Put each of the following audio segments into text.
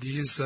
These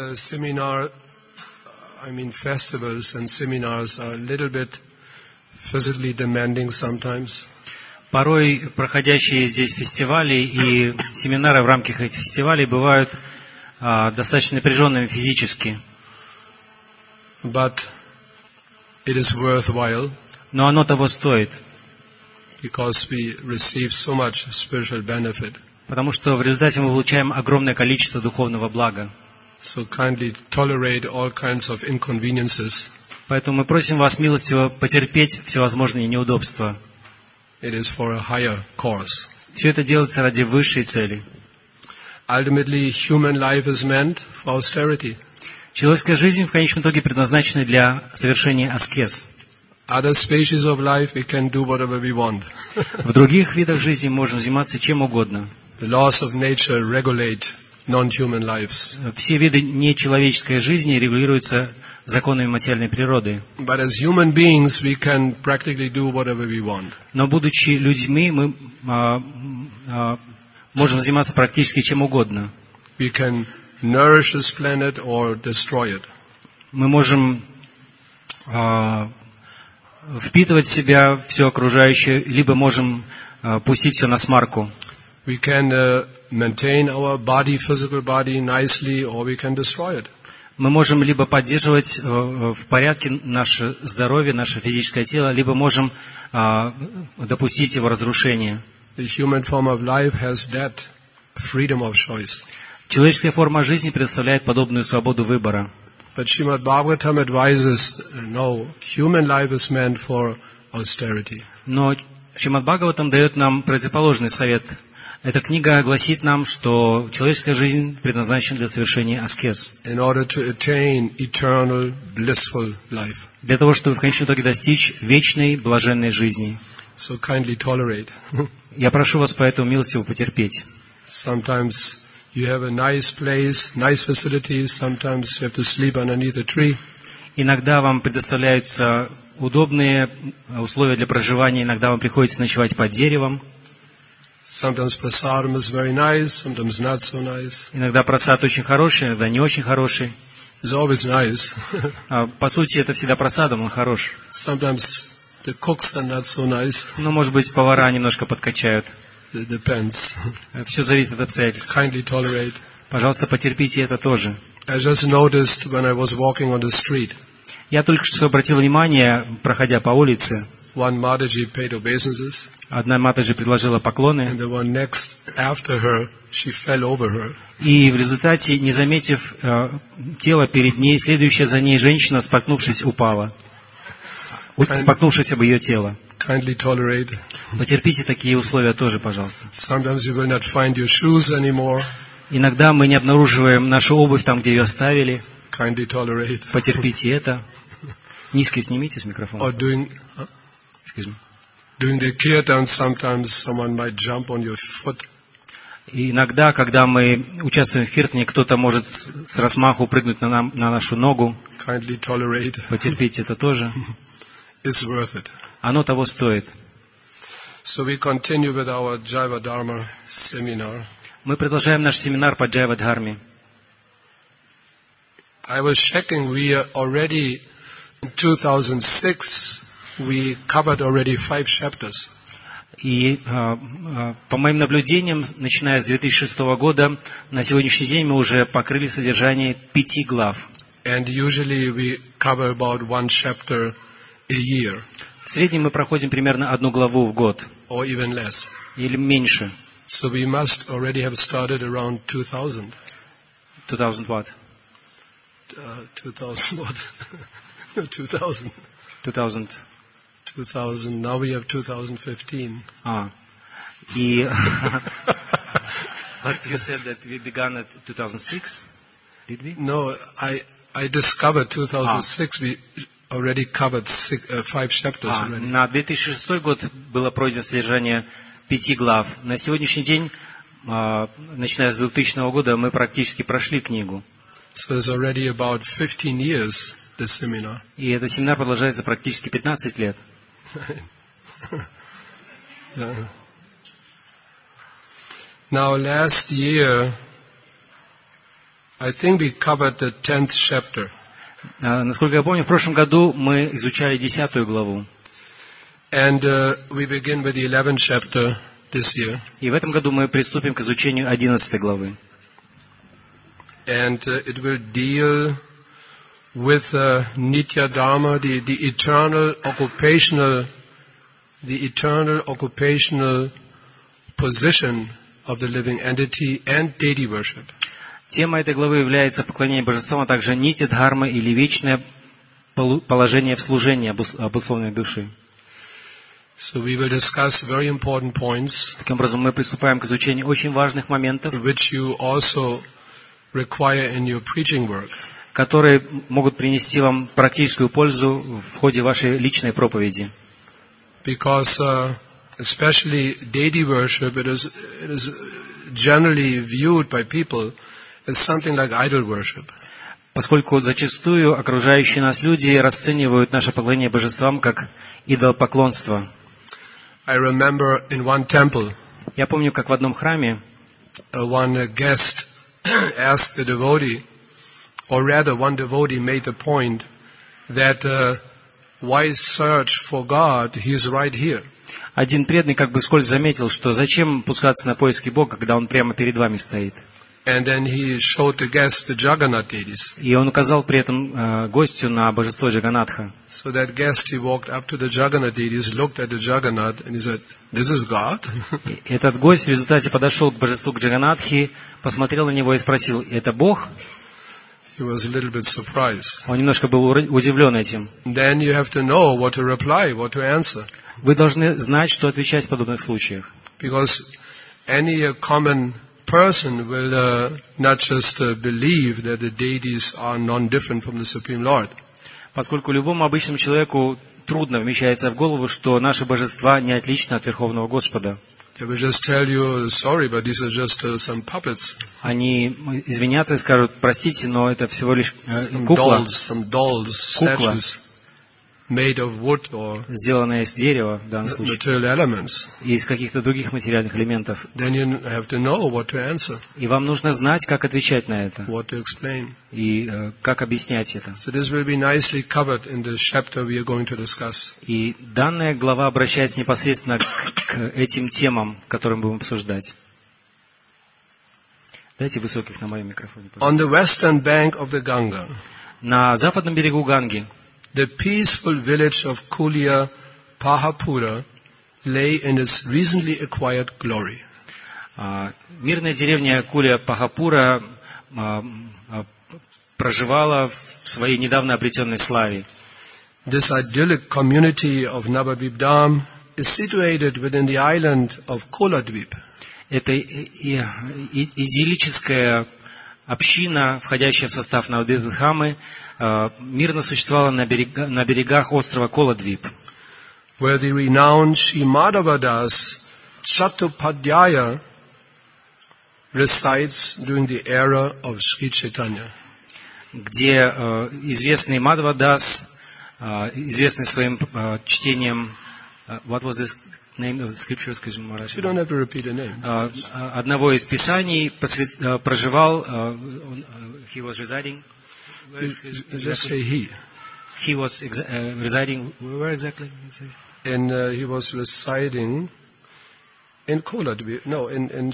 festivals and seminars are a little bit physically demanding sometimes. Порой проходящие здесь фестивали и семинары в рамках этих фестивалей бывают достаточно напряженными физически. But it is worthwhile. Но оно того стоит. Because we receive so much spiritual benefit. Потому что в результате мы получаем огромное количество духовного блага. So kindly tolerate all kinds of inconveniences. Поэтому мы просим вас милостиво потерпеть всевозможные неудобства. It is for a higher cause. Все это делается ради высшей цели. Ultimately, human life is meant for austerity. Человеческая жизнь в конечном итоге предназначена для совершения аскез. Other species of life we can do whatever we want. В других видах жизни можем заниматься чем угодно. The laws of nature regulate non-human lives. Все виды нечеловеческой жизни регулируются законами материальной природы. But as human beings, we can practically do whatever we want. Но будучи людьми, мы можем заниматься практически чем угодно. We can nourish this planet or destroy it. Мы можем впитывать в себя все окружающее, либо можем пустить все на смарку. We can maintain our body, physical body nicely, or we can destroy it. Мы можем либо поддерживать в порядке наше здоровье, наше физическое тело, либо можем допустить его разрушение. The human form of life has that freedom of choice. Человеческая форма жизни предоставляет подобную свободу выбора. But Srimad Bhagavatam advises, no, human life is meant for austerity. Но Шримад Бхагаватам дает нам противоположный совет. Эта книга гласит нам, что человеческая жизнь предназначена для совершения аскез. In order to attain eternal, blissful life. Для того, чтобы в конечном итоге достичь вечной, блаженной жизни. So kindly tolerate. Я прошу вас поэтому милостиво потерпеть. Sometimes you have a nice place, nice facilities. Sometimes you have to sleep underneath a tree. Иногда вам предоставляются удобные условия для проживания, иногда вам приходится ночевать под деревом. Sometimes prasadam is very nice, sometimes not so nice. Иногда просад очень хороший, иногда не очень хороший. It's always nice. По сути, это всегда просадом, он хорош. Sometimes the cooks are not so nice. Но, может быть, повара немножко подкачают. It depends. Все зависит от обстоятельств. Kindly tolerate. Пожалуйста, потерпите это тоже. I just noticed when I was walking on the street. Я только что обратил внимание, проходя по улице. One Mataji paid obeisances. Одна Матаджи предложила поклоны. And the one next after her, she fell over her. И в результате, не заметив тело перед ней, следующая за ней женщина, споткнувшись, упала. Споткнувшись об ее тело. Kindly tolerate. Потерпите такие условия тоже, пожалуйста. Sometimes you will not find your shoes anymore. Иногда мы не обнаруживаем нашу обувь там, где ее оставили. Kindly tolerate. Потерпите это. Низко снимите с микрофона. Or doing the kirtan, sometimes someone might jump on your foot. И иногда, когда мы участвуем в киртане, кто-то может с размаху прыгнуть на нашу ногу. Kindly tolerate. Потерпите это тоже. It's worth it. Оно того стоит. So we continue with our Jaiva Dharma seminar. Мы продолжаем наш семинар по Джайва Дхарме. I was checking, we are already in 2006, we covered already 5 chapters. И по моим наблюдениям, начиная с 2006 года, на сегодняшний день мы уже покрыли содержание 5 глав. And usually we cover about 1 chapter a year. В среднем мы проходим примерно 1 главу в год. Or even less. Или меньше. So we must already have started around 2000. 2000 what? 2000 what? 2000. 2000. 2000. Now we have 2015. И but you said that we began at 2006, did we? No, I discovered 2006. We already covered 5 chapters already. На 2006 год было пройдено содержание 5 глав. На сегодняшний день, начиная с 2000 года, мы практически прошли книгу. So it's already about 15 years, this seminar. И этот семинар продолжается практически 15 лет. Yeah. Now last year, I think we covered the 10th chapter. Насколько я помню, в прошлом году мы изучали 10 главу. And we begin with the 11th chapter this year. И в этом году мы приступим к изучению 11 главы. And it will deal with Nitya Dharma, the eternal occupational position of the living entity and deity worship. Тема этой главы является поклонение божествам, а также нити дхармы или вечное положение в служении обусловленной души. So we will discuss very important points, Таким образом, мы приступаем к изучению очень важных моментов, which you also require in your preaching work. которые могут принести вам практическую пользу в ходе вашей личной проповеди. Because especially deity worship, it is generally viewed by people as something like idol worship. Поскольку зачастую окружающие нас люди расценивают наше поклонение божествам как идолопоклонство. I remember in one temple, Я помню, как в одном храме one guest asked the devotee, or rather one devotee made the point that why search for God, He is right here. один преданный как бы вскользь заметил, что зачем пускаться на поиски Бога, когда Он прямо перед вами стоит. And then he showed the guest the Jagannath deities. И он указал при этом гостю на божество Джаганатха. So that guest, he walked up to the Jagannath deities, looked at the Jagannath, and he said, "This is God?" Этот гость в результате подошел к божеству, к Джаганатхе, посмотрел на него и спросил: «Это Бог?» He was a little bit surprised. Он немножко был удивлен этим. Then you have to know what to reply, what to answer. Вы должны знать, что отвечать в подобных случаях. Because any common person will not just believe that the deities are non-different from the Supreme Lord. Поскольку любому обычному человеку трудно вмещается в голову, что наши божества не отличны от Верховного Господа. They will just tell you, sorry, but these are just some puppets. Они извинятся и скажут: простите, но это всего лишь кукла, Some dolls, statues made of wood or сделанная из дерева, в данном случае, material elements. и из каких-то других материальных элементов. Then you have to know what to answer, И вам нужно знать, как отвечать на это, what to explain. и как объяснять это. So this will be nicely covered in the chapter we are going to discuss. И данная глава обращается непосредственно к этим темам, которые мы будем обсуждать. Дайте высоких на моем микрофоне, On пожалуйста. the western bank of the Ganga, На западном берегу Ганги the peaceful village of Kulia Pahapura lay in its recently acquired glory. мирная деревня Кулия Пахапура проживала в своей недавно обретенной славе. This idyllic community of Navadvip Dham is situated within the island of Koladvip. Это идиллическая община, входящая в состав Навадвипдхамы, мирно существовала на берегах острова Коладвип, where the renowned Sri Madhavadas Chattopadhyaya resides during the era of Sri Chaitanya. где известный Мадхавадас, известный своим чтением, what was the name of the scripture, excuse me, Maharaj? You don't have to repeat the name. Одного из писаний проживал, he was residing, Just say he. he was residing, where exactly? And he was residing in Koladvip. No, in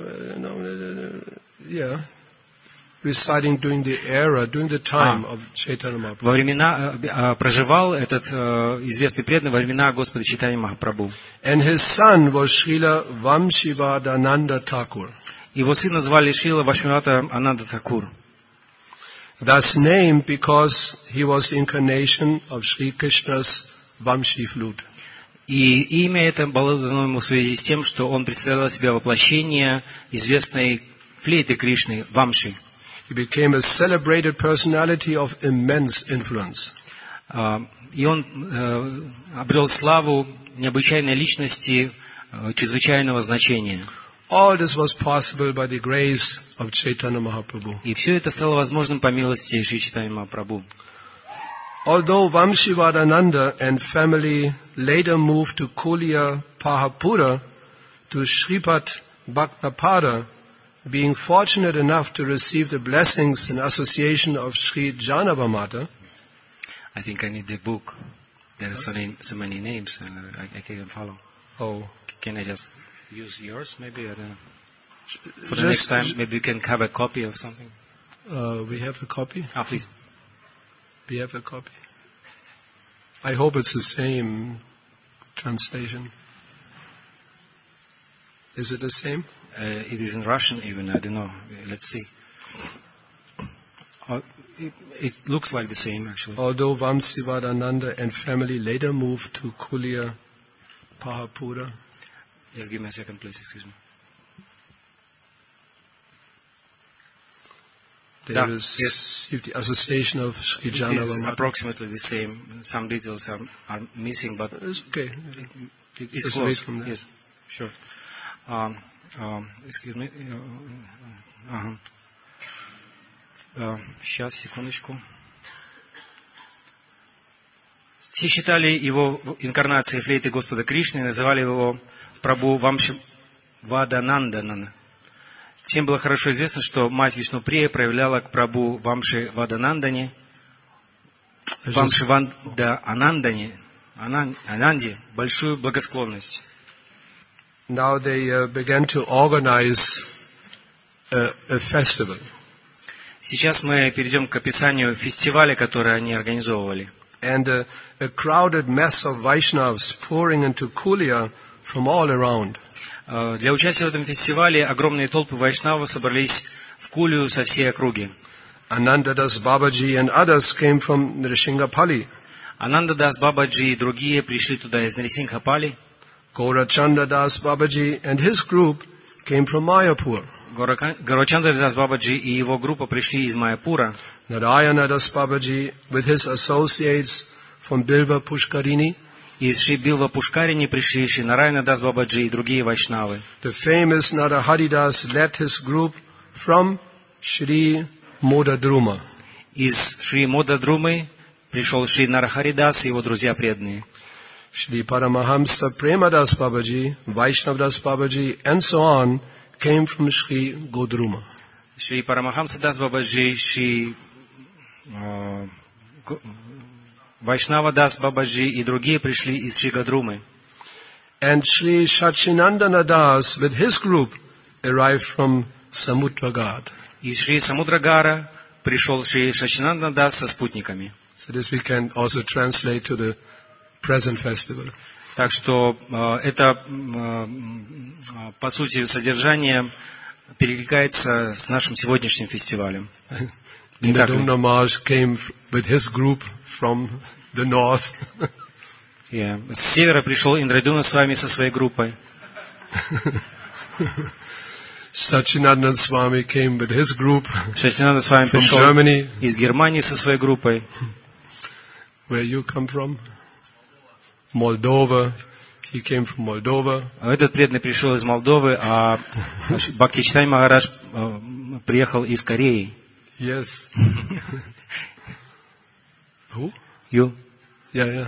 residing during the time of Chaitanya Mahaprabhu. Во времена проживал этот известный преданный во времена Господа Чайтаньи Махапрабху. And his son was Srila Vamshivadananda Thakur. Его сына звали Шрила Вашмивата Ананда Такур. Thus named because he was the incarnation of Sri Krishna's Vamshi flute. И имя это было дано ему в связи с тем, что он представлял себя воплощение известной флейты Кришны, Вамши. He became a celebrated personality of immense influence. И он обрел славу необычайной личности чрезвычайного значения. All this was possible by the grace of Chaitanya Mahaprabhu. И все это стало возможным по милости Шри Чайтаньи Махапрабху. Although Vamshivadananda and family later moved to Kulia Pahapura to Sripat Bhaktapada being fortunate enough to receive the blessings and association of Sri Janavamata, I think I need the book. There are so many names, and I can't follow. oh, Can I just use yours, maybe? I don't know. For the next time, maybe you can have a copy of something. we have a copy. Please. We have a copy. I hope it's the same translation. Is it the same? It is in Russian even, I don't know. Let's see. It looks like the same, actually. Although Vamsivadananda and family later moved to Kulia Pahapura. Just give me a second, please, excuse me. They received the association of Sri It is Janavamata. approximately the same. Some details are missing, but It's okay. it's Just read close. from there. Yes, sure. Excuse me. Сейчас, секундочку. Все считали его инкарнацией флейты Господа Кришны и называли его Прабху Вамши-Вадананданана. Всем было хорошо известно, что мать Вишнуприя проявляла к Прабху Вамши-Ваданандане, Ананде большую благосклонность. Now they began to organize a festival. Сейчас мы перейдем к описанию фестиваля, который они организовывали. And a crowded mass of Vaishnavas pouring into Kulia from all around. Для участия в этом фестивале огромные толпы вайшнавов собрались в Кулию со всей округи. Anandadas Babaji and others came from Nrishingapalli. Анандадас Бабаджи и другие пришли туда из Нрисингхапали. Gaurachandadas Babaji and his group came from Mayapur. Горочандадас Бабаджи и его группа пришли из Майяпура. Narayanadas Babaji with his associates from Bilva Pushkarini. Из Шри Билва Пушкарини пришли Шри Нарайана Дас Бабаджи и другие вайшнавы. The famous Nara Haridas led his group from Shri Modadruma. Из Шри Модадрумы пришел Шри Нарахаридас и его друзья преданные. Shri Paramahamsa Premadas Babaji, Vaishnavdas Babaji, and so on came from Shri Godruma. Шри Парамахамса Дас Бабаджи, Шри Вайшнава Дас Бабаджи и другие пришли из Шри Гадрумы. And Shri Sachinandana Das with his group arrived from Samudragad. Из Шри Самудрагара пришел Шри Шачинандана Дас со спутниками. So this we can also translate to the present festival. Так что это, по sути, содержание перекликается с нашим сегодняшним фестивалем. Indradumna Maharaj came with his group from the north. С севера пришел Индрадуна с вами со своей группой. Sachinandana Swami came with his group Шачинанда с вами from пришел Germany. из Германии со своей группой. Where you come from? Moldova. He came from Moldova. Этот преданный пришел из Молдовы, а Бхактичитай Махарадж приехал из Кореи. Yes. Who? You? Yeah.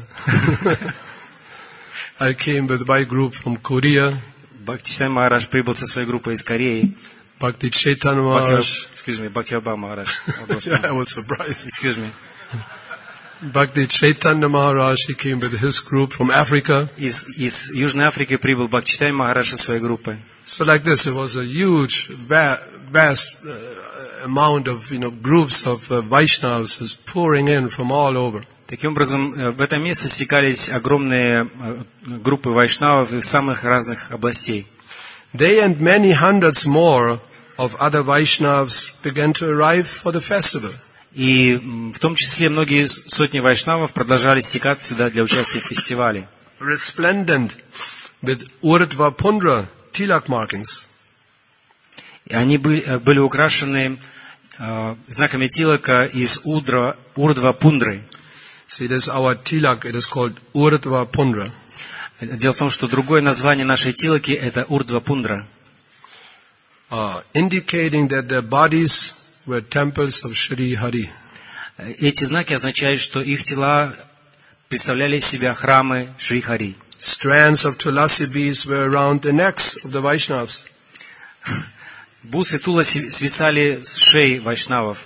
I came with my group from Korea. Бхактичитай Махарадж прибыл со своей группой из Кореи. Bhakti Chaitanya Maharaj. Бхактивабха Махарадж. Yeah, I was surprised. Excuse me. Bhakti Chaitanya Maharaj, he came with his group from Africa. Из Южной Африки прибыл Бхактичитай Махарадж со своей группой. So like this, it was a huge, vast amount of, groups of Vaishnavas is pouring in from all over. Таким образом, в это место стекались огромные группы вайшнавов из самых разных областей. They and many hundreds more of other Vaishnavas began to arrive for the festival. И в том числе многие сотни вайшнавов продолжали стекаться сюда для участия в фестивале. Resplendent with Urdhva Pundra tilak markings. И они были украшены знаками тилака из Урдва Пундры. See, this is our tilak. It is called Urdhva Pundra. Дело в том, что другое название нашей тилаки – это Урдва Пундра. Indicating that their bodies were temples of Shri Hari. Эти знаки означают, что их тела представляли из себя храмы Шри Хари. Strands of tulasi beads were around the necks of the Vaishnavas. Бус и тула свисали с шеи вайшнавов.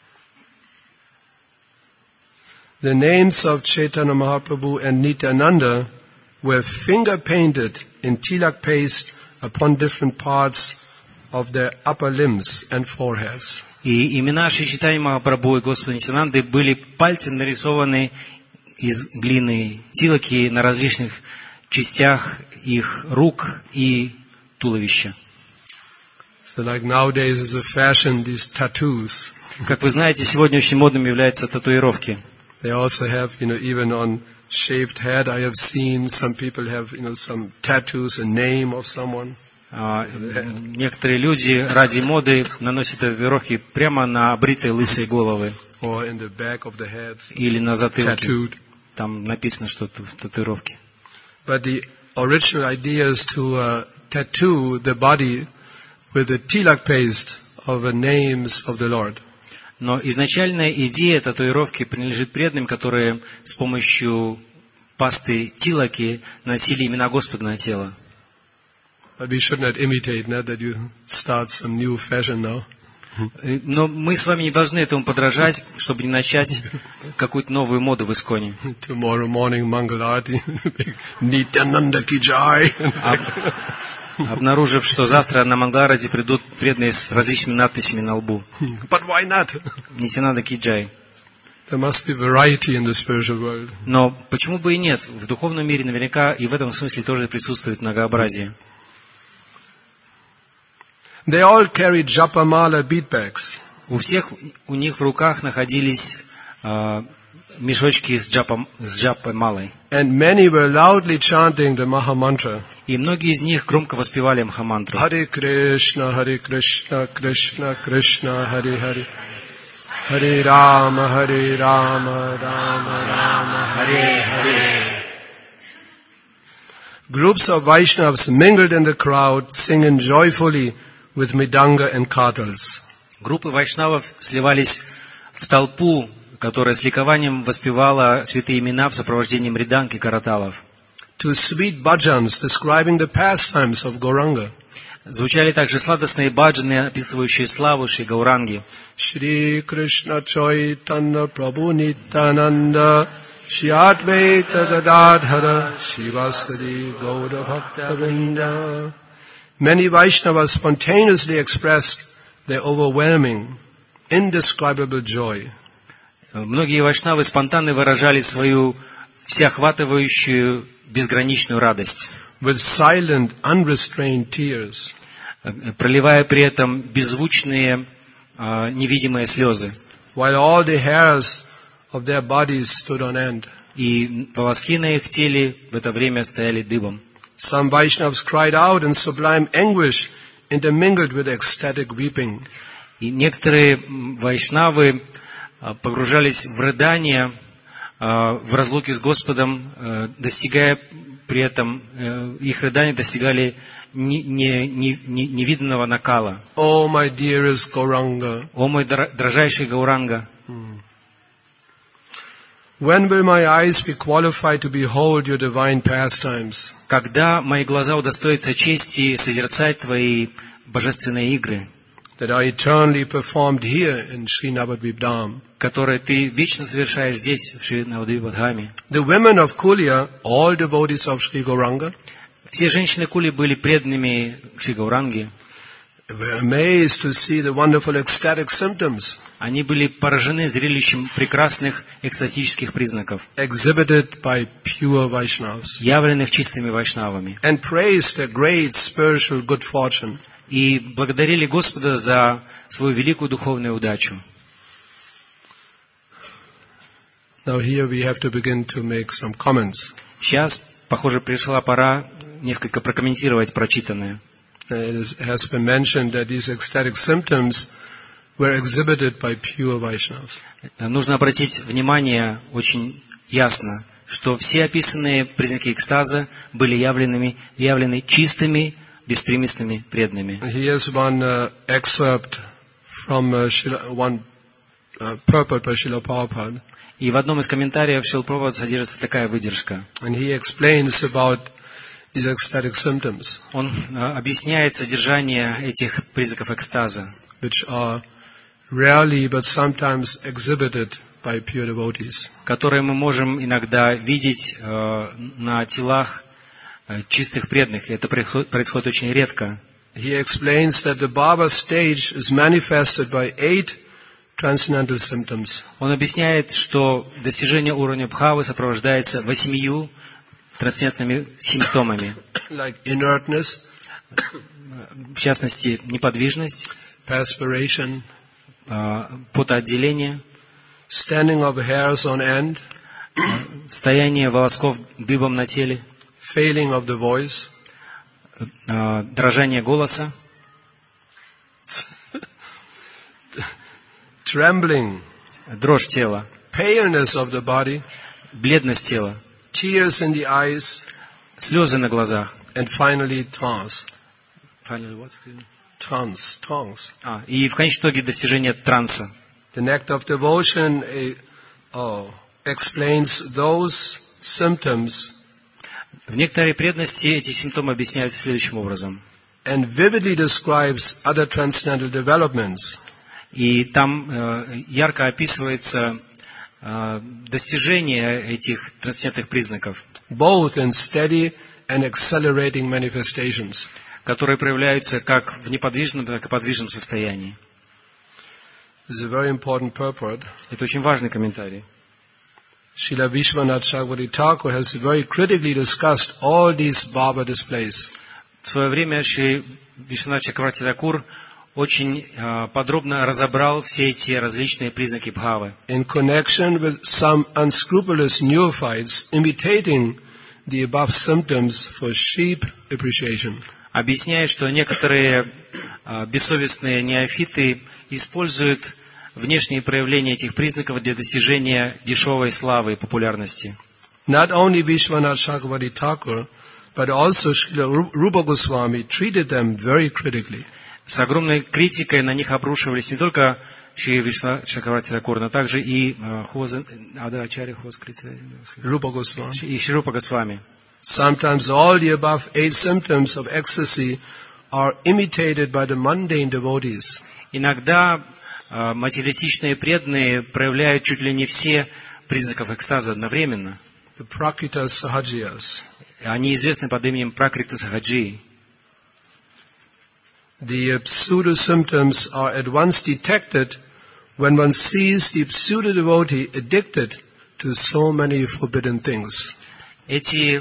The names of Chaitanya Mahaprabhu and Nityananda were finger-painted in tilak paste upon different parts of their upper limbs and foreheads. И имена Шри Чайтаньи Махапрабху и Господа Нитьянанды были пальцем нарисованы из глины тилаки на различных частях их рук и туловища. So like nowadays is a fashion, these tattoos. Как вы знаете, сегодня очень модным являются татуировки. They also have, even on shaved head, I have seen some people have, some tattoos, a name of someone. Некоторые люди ради моды наносят татуировки прямо на обритой лысой головы. Or in the back of the head. Или на затылке. Tattooed. Там написано что-то в татуировке. But the original idea is to tattoo the body with the tilak paste of the names of the Lord. Но изначальная идея татуировки принадлежит преданным, которые с помощью пасты тилаки носили имена Господа на тело. But we should not imitate, not that you start some new fashion now. Но мы с вами не должны этому подражать, чтобы не начать какую-то новую моду в Исконе. Tomorrow morning, Mangalarti, Nityananda ki jai. Обнаружив, что завтра на Мангалараде придут преданные с различными надписями на лбу. But why not? Нитьянанда ки джай. There must be variety in the spiritual world. Но почему бы и нет? В духовном мире наверняка и в этом смысле тоже присутствует многообразие. They all carried japamala bead bags. У них в руках находились мешочки с джапамалой. And many were loudly chanting the Maha Mantra. И многие из них громко воспевали Махамантру. Hare Krishna, Krishna Krishna, Hare Hare. Hare Rama, Rama Rama, Hare Hare. Groups of Vaishnavas mingled in the crowd, singing joyfully with mridanga and kartals. Группы вайшнавов сливались в толпу, которая с ликованием воспевала святые имена в сопровождении мриданг и караталов. To sweet bhajans describing the pastimes of Gauranga. Звучали также сладостные баджаны, описывающие славу Шри Гауранги. Shri Krishna Chaitanya Prabhu Nityananda Shri Advaita Gadadhara Shivasari Gauda Bhakta Vrinda. Many Vaishnavas spontaneously expressed their overwhelming, indescribable joy. Многие вайшнавы спонтанно выражали свою всеохватывающую безграничную радость, with silent, unrestrained tears. Проливая при этом беззвучные, невидимые слезы. While all the hairs of their bodies stood on end. И волоски на их теле в это время стояли дыбом. Some Vaishnavas cried out in sublime anguish, intermingled with ecstatic weeping. И некоторые вайшнавы погружались в рыдания, в разлуке с Господом, достигая при этом, их рыдания достигали невиданного накала. Oh, my dearest Gauranga. О, мой дрожайший Гауранга. When will my eyes be qualified to behold your divine pastimes? Когда мои глаза удостоятся чести созерцать твои божественные игры, that are eternally performed here in Sri Navadvip-Dham. Которые ты вечно совершаешь здесь, в Шри Навадвип-Дхаме. The women of Kulia, all devotees of Sri Gauranga, все женщины Кули были преданными Шри Гауранги. Were amazed to see the wonderful ecstatic symptoms. Они были поражены зрелищем прекрасных экстатических признаков, exhibited by pure Vaishnavas, явленных чистыми вайшнавами, and praised their great spiritual good fortune. И благодарили Господа за свою великую духовную удачу. Now here we have to begin to make some comments. Сейчас, похоже, пришла пора несколько прокомментировать прочитанное. It has been mentioned that these ecstatic symptoms were exhibited by pure Vaishnavas. Нужно обратить внимание очень ясно, что все описанные признаки экстаза были явлены чистыми, беспримесными преданными. Here's one excerpt from one purport by Srila Prabhupada. И в одном из комментариев Шрила Прабхупады содержится такая выдержка. And he explains about these ecstatic symptoms, Он объясняет содержание этих признаков экстаза, which are rarely but sometimes exhibited by pure devotees. которые мы можем иногда видеть на телах чистых преданных. Это происходит очень редко. He explains that the Bhava stage is manifested by 8 transcendental symptoms. Он объясняет, что достижение уровня Бхавы сопровождается 8 трансцендентными симптомами. Like inertness, В частности, неподвижность, perspiration, потоотделение, standing of hairs on end, стояние волосков дыбом на теле, failing of the voice, дрожание голоса, trembling, дрожь тела, paleness of the body, бледность тела, tears in the eyes, слезы на глазах. and finally trance. Trance. И в конечном итоге достижение транса. The nectar of devotion explains those symptoms В некоторой преданности эти симптомы объясняются следующим образом. and vividly describes other transcendental developments. И там ярко описывается достижение этих трансцендентных признаков, Both in steady and accelerating manifestations. которые проявляются как в неподвижном, так и в подвижном состоянии. This is a very important purport. Это очень важный комментарий. Srila Vishwanath Chakravarti Thakur has very critically discussed all these Bhava displays. В свое время Шри Вишванат Чакраварти Такур очень подробно разобрал все эти различные признаки Бхавы. In connection with some unscrupulous neophytes imitating the above symptoms for cheap appreciation. Объясняя, что некоторые бессовестные неофиты используют внешние проявления этих признаков для достижения дешевой славы и популярности. Not only Vishwanath Chakravarti Thakur, but also Srila Rupa Goswami treated them very critically. С огромной критикой на них обрушивались не только Шри Вишванат Чакраварти Такур, но также и Rupa Goswami. и Шри Рупа Госвами. Sometimes all the above 8 symptoms of ecstasy are imitated by the mundane devotees. Иногда материалистичные преданные проявляют чуть ли не все признаков экстаза одновременно. The Prakrita Sahajiyas. Они известны под именем Пракрита Сахаджи. The pseudo-symptoms are at once detected when one sees the pseudo-devotee addicted to so many forbidden things. Эти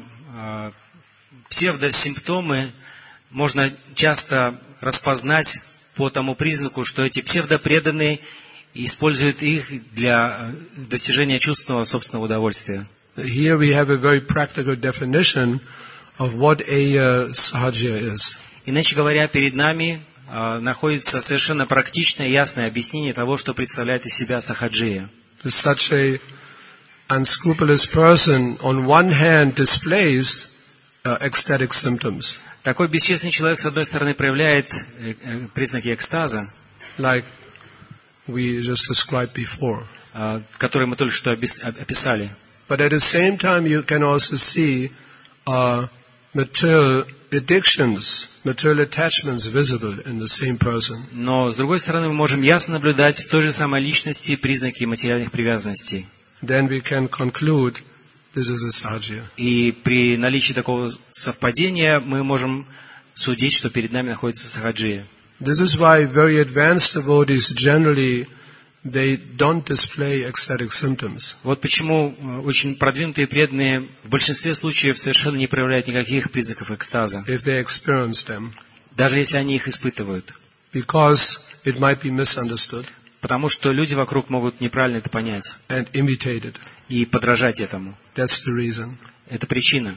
псевдосимптомы можно часто распознать по тому признаку, что эти псевдопреданные используют их для достижения чувственного собственного удовольствия. Here we have a very practical definition of what a sahaja is. Иначе говоря, перед нами находится совершенно практичное и ясное объяснение того, что представляет из себя сахаджия. Such a unscrupulous person on one hand displays ecstatic symptoms, Такой бесчестный человек, с одной стороны, проявляет признаки экстаза, like we just described before. которые мы только что описали. But at the same time, you can also see material addictions, material attachments visible in the same person. Но, с другой стороны, мы можем ясно наблюдать в той же самой личности признаки материальных привязанностей. Then we can conclude this is a sahaja. И при наличии такого совпадения мы можем судить, что перед нами находится сахаджия. This is why very advanced devotees generally they don't display ecstatic symptoms. Вот почему очень продвинутые преданные в большинстве случаев совершенно не проявляют никаких признаков экстаза, If they experience them, даже если они их испытывают. because it might be misunderstood Потому что люди вокруг могут неправильно это понять and imitated. и подражать этому. That's the reason. Это причина.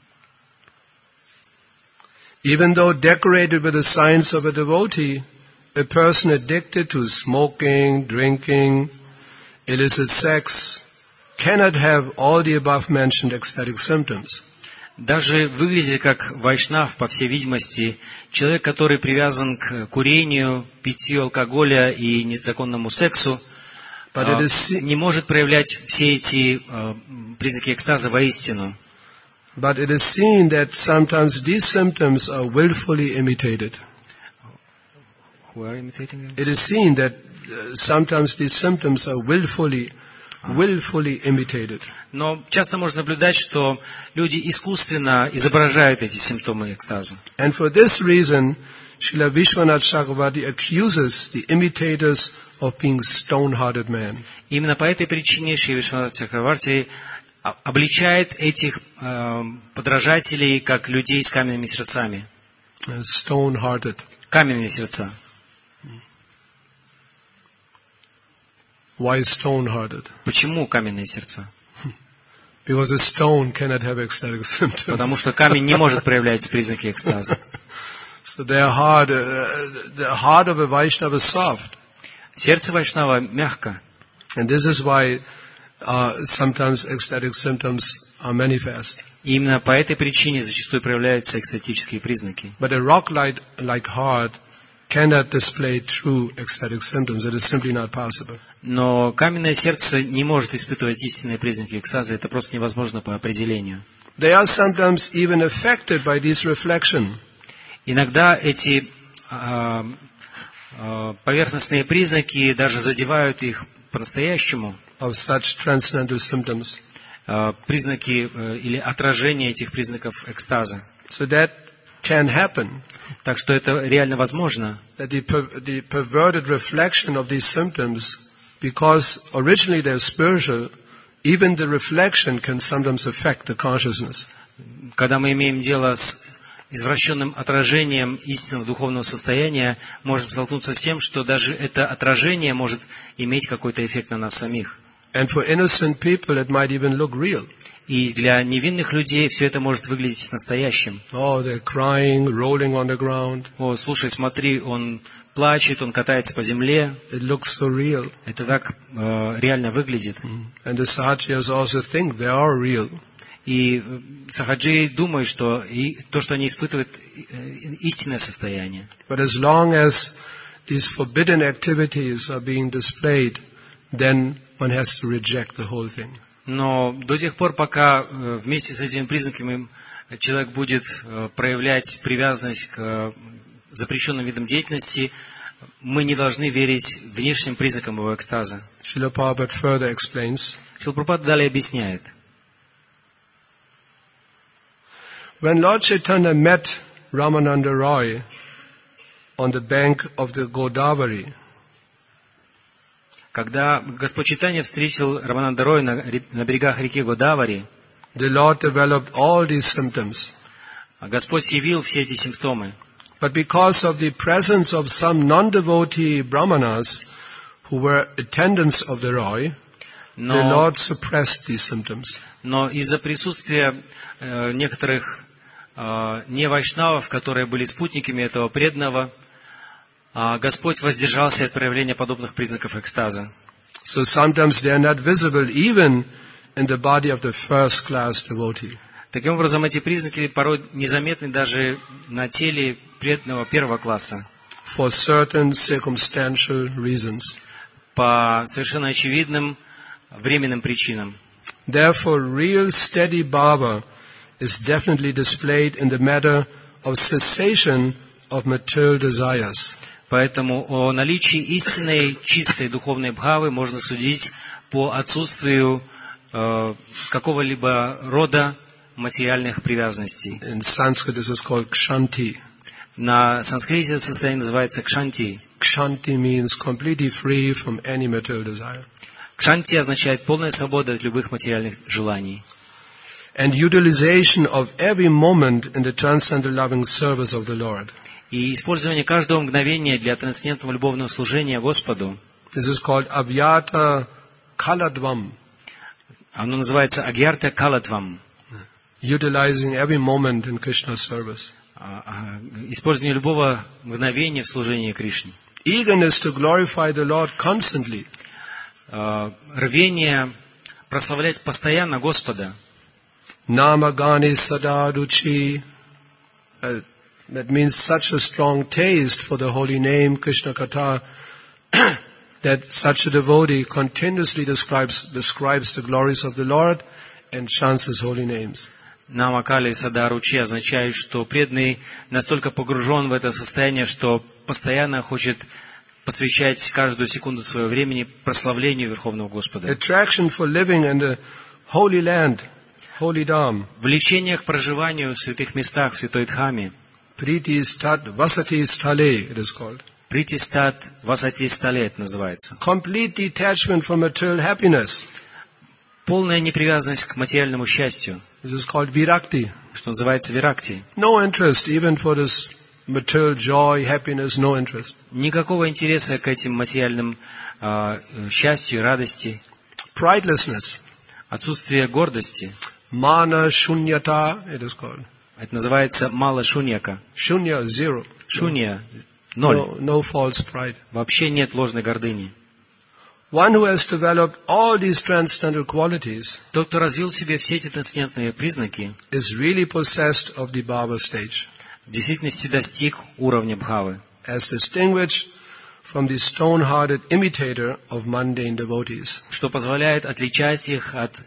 Even though decorated with the signs of a devotee, a person addicted to smoking, drinking, illicit sex cannot have all the above mentioned ecstatic symptoms. Даже выглядя как вайшнав, по всей видимости, человек, который привязан к курению, питью алкоголя и незаконному сексу, не может проявлять все эти признаки экстаза воистину. But it is seen that sometimes these symptoms are willfully imitated. Who are imitating them? It is seen that sometimes these symptoms are willfully imitated. Но часто можно наблюдать, что люди искусственно изображают эти симптомы экстаза. And for this reason, Srila Vishwanath Chakravarti accuses the imitators of being stone-hearted men. Именно по этой причине Шри Вишванат Чакраварти обличает этих подражателей как людей с каменными сердцами. Stone-hearted. Каменные сердца. Why stone-hearted? Почему каменные сердца? Because a stone cannot have ecstatic symptoms. Потому что камень не может проявлять признаки экстаза. So their heart, the heart of a Vaishnava is soft. Сердце Вайшнава мягко. And this is why sometimes ecstatic symptoms are manifest. И именно по этой причине зачастую проявляются экстатические признаки. But a rock-like heart cannot display true ecstatic symptoms. It is simply not possible. Но каменное сердце не может испытывать истинные признаки экстаза. Это просто невозможно по определению. They are sometimes even affected by this reflection. Иногда эти поверхностные признаки даже задевают их по-настоящему. Of such transcendental symptoms. Признаки или отражение этих признаков экстаза. So that can happen. Так что это реально возможно. That the perverted reflection of these symptoms, because originally they're spiritual, even the reflection can sometimes affect the consciousness. Когда мы имеем дело с извращенным отражением истинного духовного состояния, можем столкнуться с тем, что даже это отражение может иметь какой-то эффект на нас самих. And for innocent people, it might even look real. И для невинных людей все это может выглядеть настоящим. Oh, they're crying, rolling on the ground. О, слушай, смотри, он плачет, он катается по земле. It looks so real. Это так реально выглядит. And the Sahajas also think they are real. И сахаджи думают, что и то, что они испытывают, истинное состояние. But as long as these forbidden activities are being displayed, then one has to reject the whole thing. Но до тех пор, пока вместе с этими признаками человек будет проявлять привязанность к запрещенным видам деятельности, мы не должны верить внешним признакам его экстаза. Srila Prabhupada further explains. Шрила Прабхупада далее объясняет. When Lord Chaitanya met Ramananda Roy on the bank of the Godavari, когда Господь Чайтанья встретил Рамананда Рой на берегах реки Годавари, the Lord developed all these symptoms. Господь явил все эти симптомы. But because of the presence of some non-devotee brahmanas who were attendants of the Roy, the Lord suppressed these symptoms. Но из-за присутствия некоторых не-вайшнавов, которые были спутниками этого преданного, Господь воздержался от проявления подобных признаков экстаза. So sometimes they are not visible even in the body of the first class devotee. Таким образом, эти признаки порой незаметны даже на теле преданного первого класса. For certain circumstantial reasons. По совершенно очевидным временным причинам. Therefore, real steady bhava is definitely displayed in the matter of cessation of material desires. Поэтому о наличии истинной, чистой духовной бхавы можно судить по отсутствию какого-либо рода материальных привязанностей. In Sanskrit this is called kshanti. На санскрите это состояние называется кшанти. Kshanti means completely free from any material desire. Кшанти означает полная свобода от любых материальных желаний. And utilization of every moment in the transcendental loving service of the Lord. И использование каждого мгновения для трансцендентного любовного служения Господу. This is called avyata kaladvam. Оно называется агьярта каладвам. Utilizing every moment in Krishna's service. Использование любого мгновения в служении Кришне. Eagerness to glorify the Lord constantly. Рвение прославлять постоянно Господа. Namagani sadaruchi. That means such a strong taste for the holy name Krishna Katha that such a devotee continuously describes the glories of the Lord and chants His holy names. Намакали Сада Ручи означает, что преданный настолько погружен в это состояние, что постоянно хочет посвящать каждую секунду своего времени прославлению Верховного Господа. Attraction for living in the Holy Land, Holy Dham. Влечение к проживанию в святых местах, в Святой Дхаме. Priti Stat Vasati Stale, it is called. Прити стат васати стале это называется. Complete detachment from material happiness. Полная непривязанность к материальному счастью, This is called Virakti. что называется виракти. No interest even for this material joy, happiness, no interest. Никакого интереса к этим материальным счастью и радости. Pridelessness. Отсутствие гордости. Mana Shunyata, it is called. Это называется мало шуньяка. Shunya, zero. Шунья – ноль. No false pride. Вообще нет ложной гордыни. One who has developed all these transcendental qualities Тот, кто развил в себе все эти трансцендентные признаки, is really possessed of the Bhava stage, в действительности достиг уровня бхавы, as distinguished from the stone-hearted imitator of mundane devotees. что позволяет отличать их от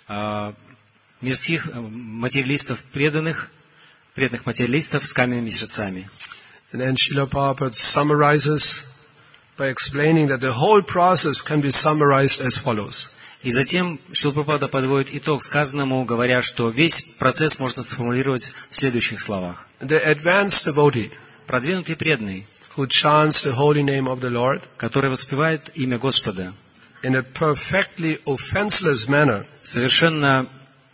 мирских материалистов преданных материалистов с каменными сердцами. And then Srila Prabhupada summarizes by explaining that the whole process can be summarized as follows. И затем Шрила Прабхупада подводит итог сказанному, говоря, что весь процесс можно сформулировать в следующих словах. The advanced devotee Продвинутый преданный, who chants the holy name of the Lord который воспевает имя Господа in a perfectly offenseless manner совершенно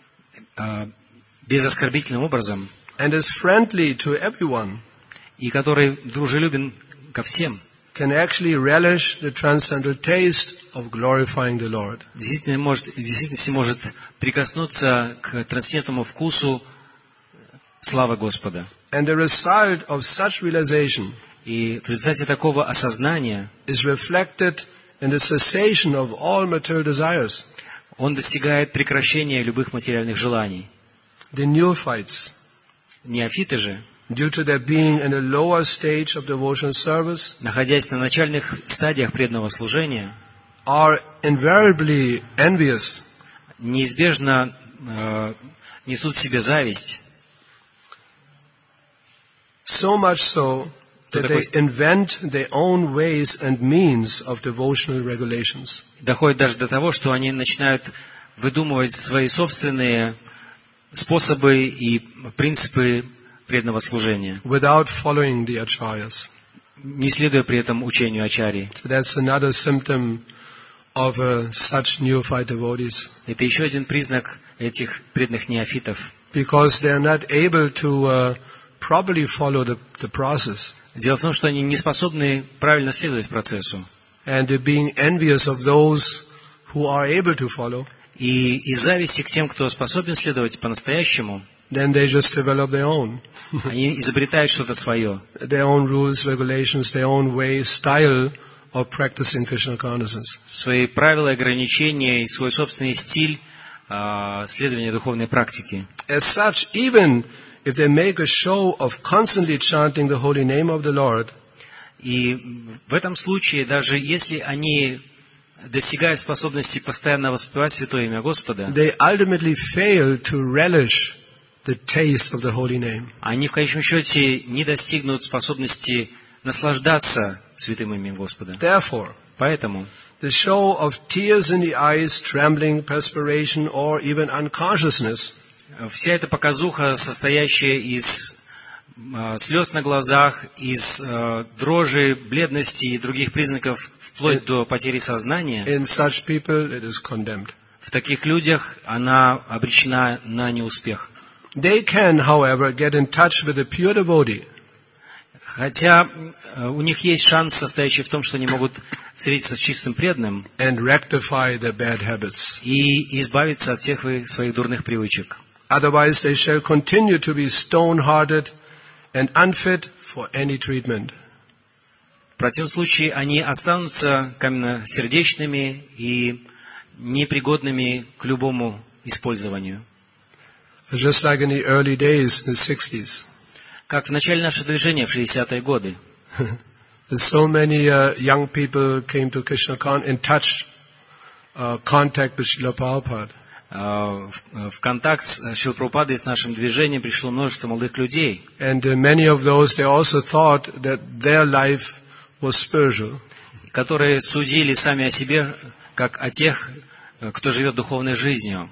безоскорбительным образом, and is friendly to everyone, и который дружелюбен ко всем, can actually relish the transcendental taste of glorifying the Lord. в действительности может прикоснуться к трансцендентному вкусу славы Господа. And the result of such realization И в результате такого осознания is reflected in the cessation of all material desires. он достигает прекращения любых материальных желаний. The neophytes, Неофиты же, due to their being in a lower stage of devotional service, находясь на начальных стадиях преданного служения, are invariably envious, неизбежно несут в себе зависть, so much so that they invent their own ways and means of devotional regulations. доходит даже до того, что они начинают выдумывать свои собственные способы и принципы преданного служения, Without following the acharyas. не следуя при этом учению ачарьи. So that's another symptom of such neophyte devotees, Это еще один признак этих преданных неофитов. because they are not able to properly follow the process, Дело в том, что они не способны правильно следовать процессу. and they're being envious of those who are able to follow. И из зависти к тем, кто способен следовать по-настоящему, Then they just develop their own, они изобретают что-то свое, their own rules, regulations, their own way, style of practicing Krishna consciousness. свои правила, ограничения и свой собственный стиль следования духовной практики. As such, even if they make a show of constantly chanting the holy name of the Lord, И в этом случае, даже если они достигают способности постоянно воспевать святое имя Господа, they ultimately fail to relish the taste of the holy name. они в конечном счете не достигнут способности наслаждаться святым именем Господа. Therefore, Поэтому the show of tears in the eyes, trembling, perspiration, or even unconsciousness вся эта показуха, состоящая из слез на глазах, из дрожи, бледности и других признаков, вплоть до потери сознания, in such people, it is condemned. в таких людях она обречена на неуспех. They can, however, get in touch with a pure devotee Хотя у них есть шанс, состоящий в том, что они могут встретиться с чистым преданным and rectify their bad habits. и избавиться от всех своих дурных привычек. Otherwise, they shall continue to be stone-hearted and unfit for any treatment. В противном случае они останутся каменносердечными и непригодными к любому использованию. Just like in the early days, in the 60s. Как в начале нашего движения в 60-е годы. So many young people came to Krishna in contact with Srila Prabhupada. в контакт с Шрилой Прабхупадой и с нашим движением пришло множество молодых людей. And many of those, they also thought that their life was spiritual. Которые судили сами о себе, как о тех, кто живет духовной жизнью.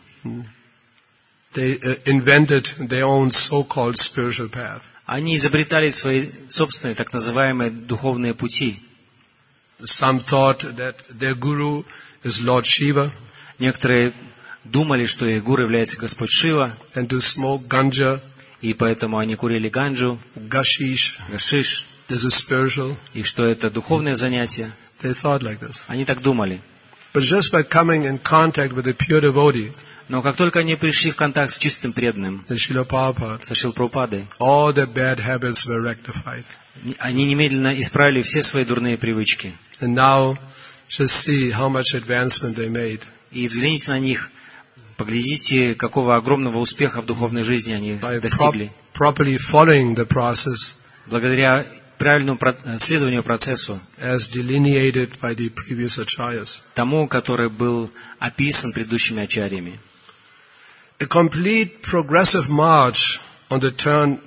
They invented their own so-called spiritual path. Они изобретали свои собственные, так называемые, духовные пути. Some thought that their guru is Lord Shiva. Некоторые думали, что их гуру является Господь Шива, And to smoke ganja, и поэтому они курили ганджу, gashish, гашиш, this is spiritual. и что это духовное занятие. They thought like this. Они так думали. But just by coming in contact with a pure devotee, Но как только они пришли в контакт с чистым преданным, the Srila Prabhupada, со Шрилой Прабхупадой, all their bad habits were rectified. они немедленно исправили все свои дурные привычки. And now, just see how much advancement they made. И взгляните на них, поглядите, какого огромного успеха в духовной жизни они By достигли. properly following the process Благодаря правильному следованию процессу, as delineated by the previous acharyas. тому, который был описан предыдущими ачарьями. A complete progressive march on the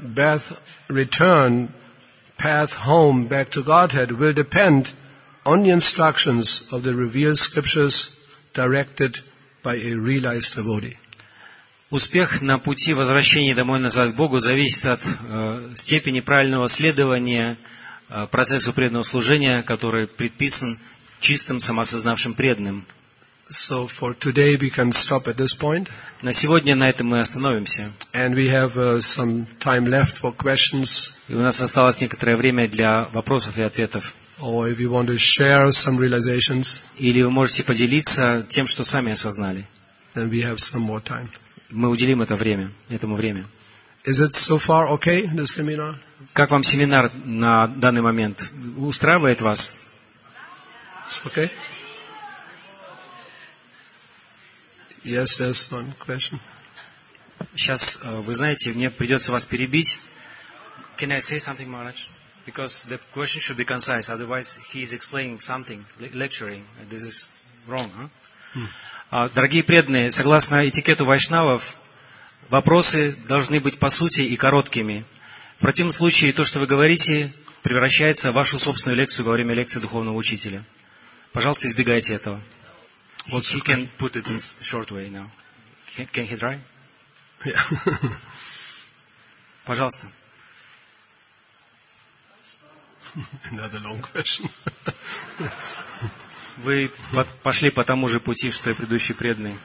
return path home back to Godhead will depend on the instructions of the revealed scriptures directed by a realized devotee. Успех на пути возвращения домой назад к Богу зависит от степени правильного следования процессу преданного служения, который предписан чистым самоосознавшим преданным. So for today we can stop at this point. На сегодня на этом мы остановимся. And we have some time left for questions. И у нас осталось некоторое время для вопросов и ответов. Or if you want to share some realizations, Или вы можете поделиться тем, что сами осознали. then we have some more time. Мы уделим этому время. Is it so far okay, the seminar? Как вам семинар на данный момент? Устраивает вас? It's okay? Yes, there's one question. Сейчас, вы знаете, мне придется вас перебить. Can I say something, Maharaj? Because the question should be concise, otherwise he is explaining something, lecturing. This is wrong, huh? Дорогие преданные, согласно этикету вайшнавов, вопросы должны быть по сути и короткими. В противном случае то, что вы говорите, превращается в вашу собственную лекцию во время лекции духовного учителя. Пожалуйста, избегайте этого. He can put it in short way now. Can he try? Yeah. Пожалуйста. Another long question. Вы пошли по тому же пути, что и предыдущие преданные.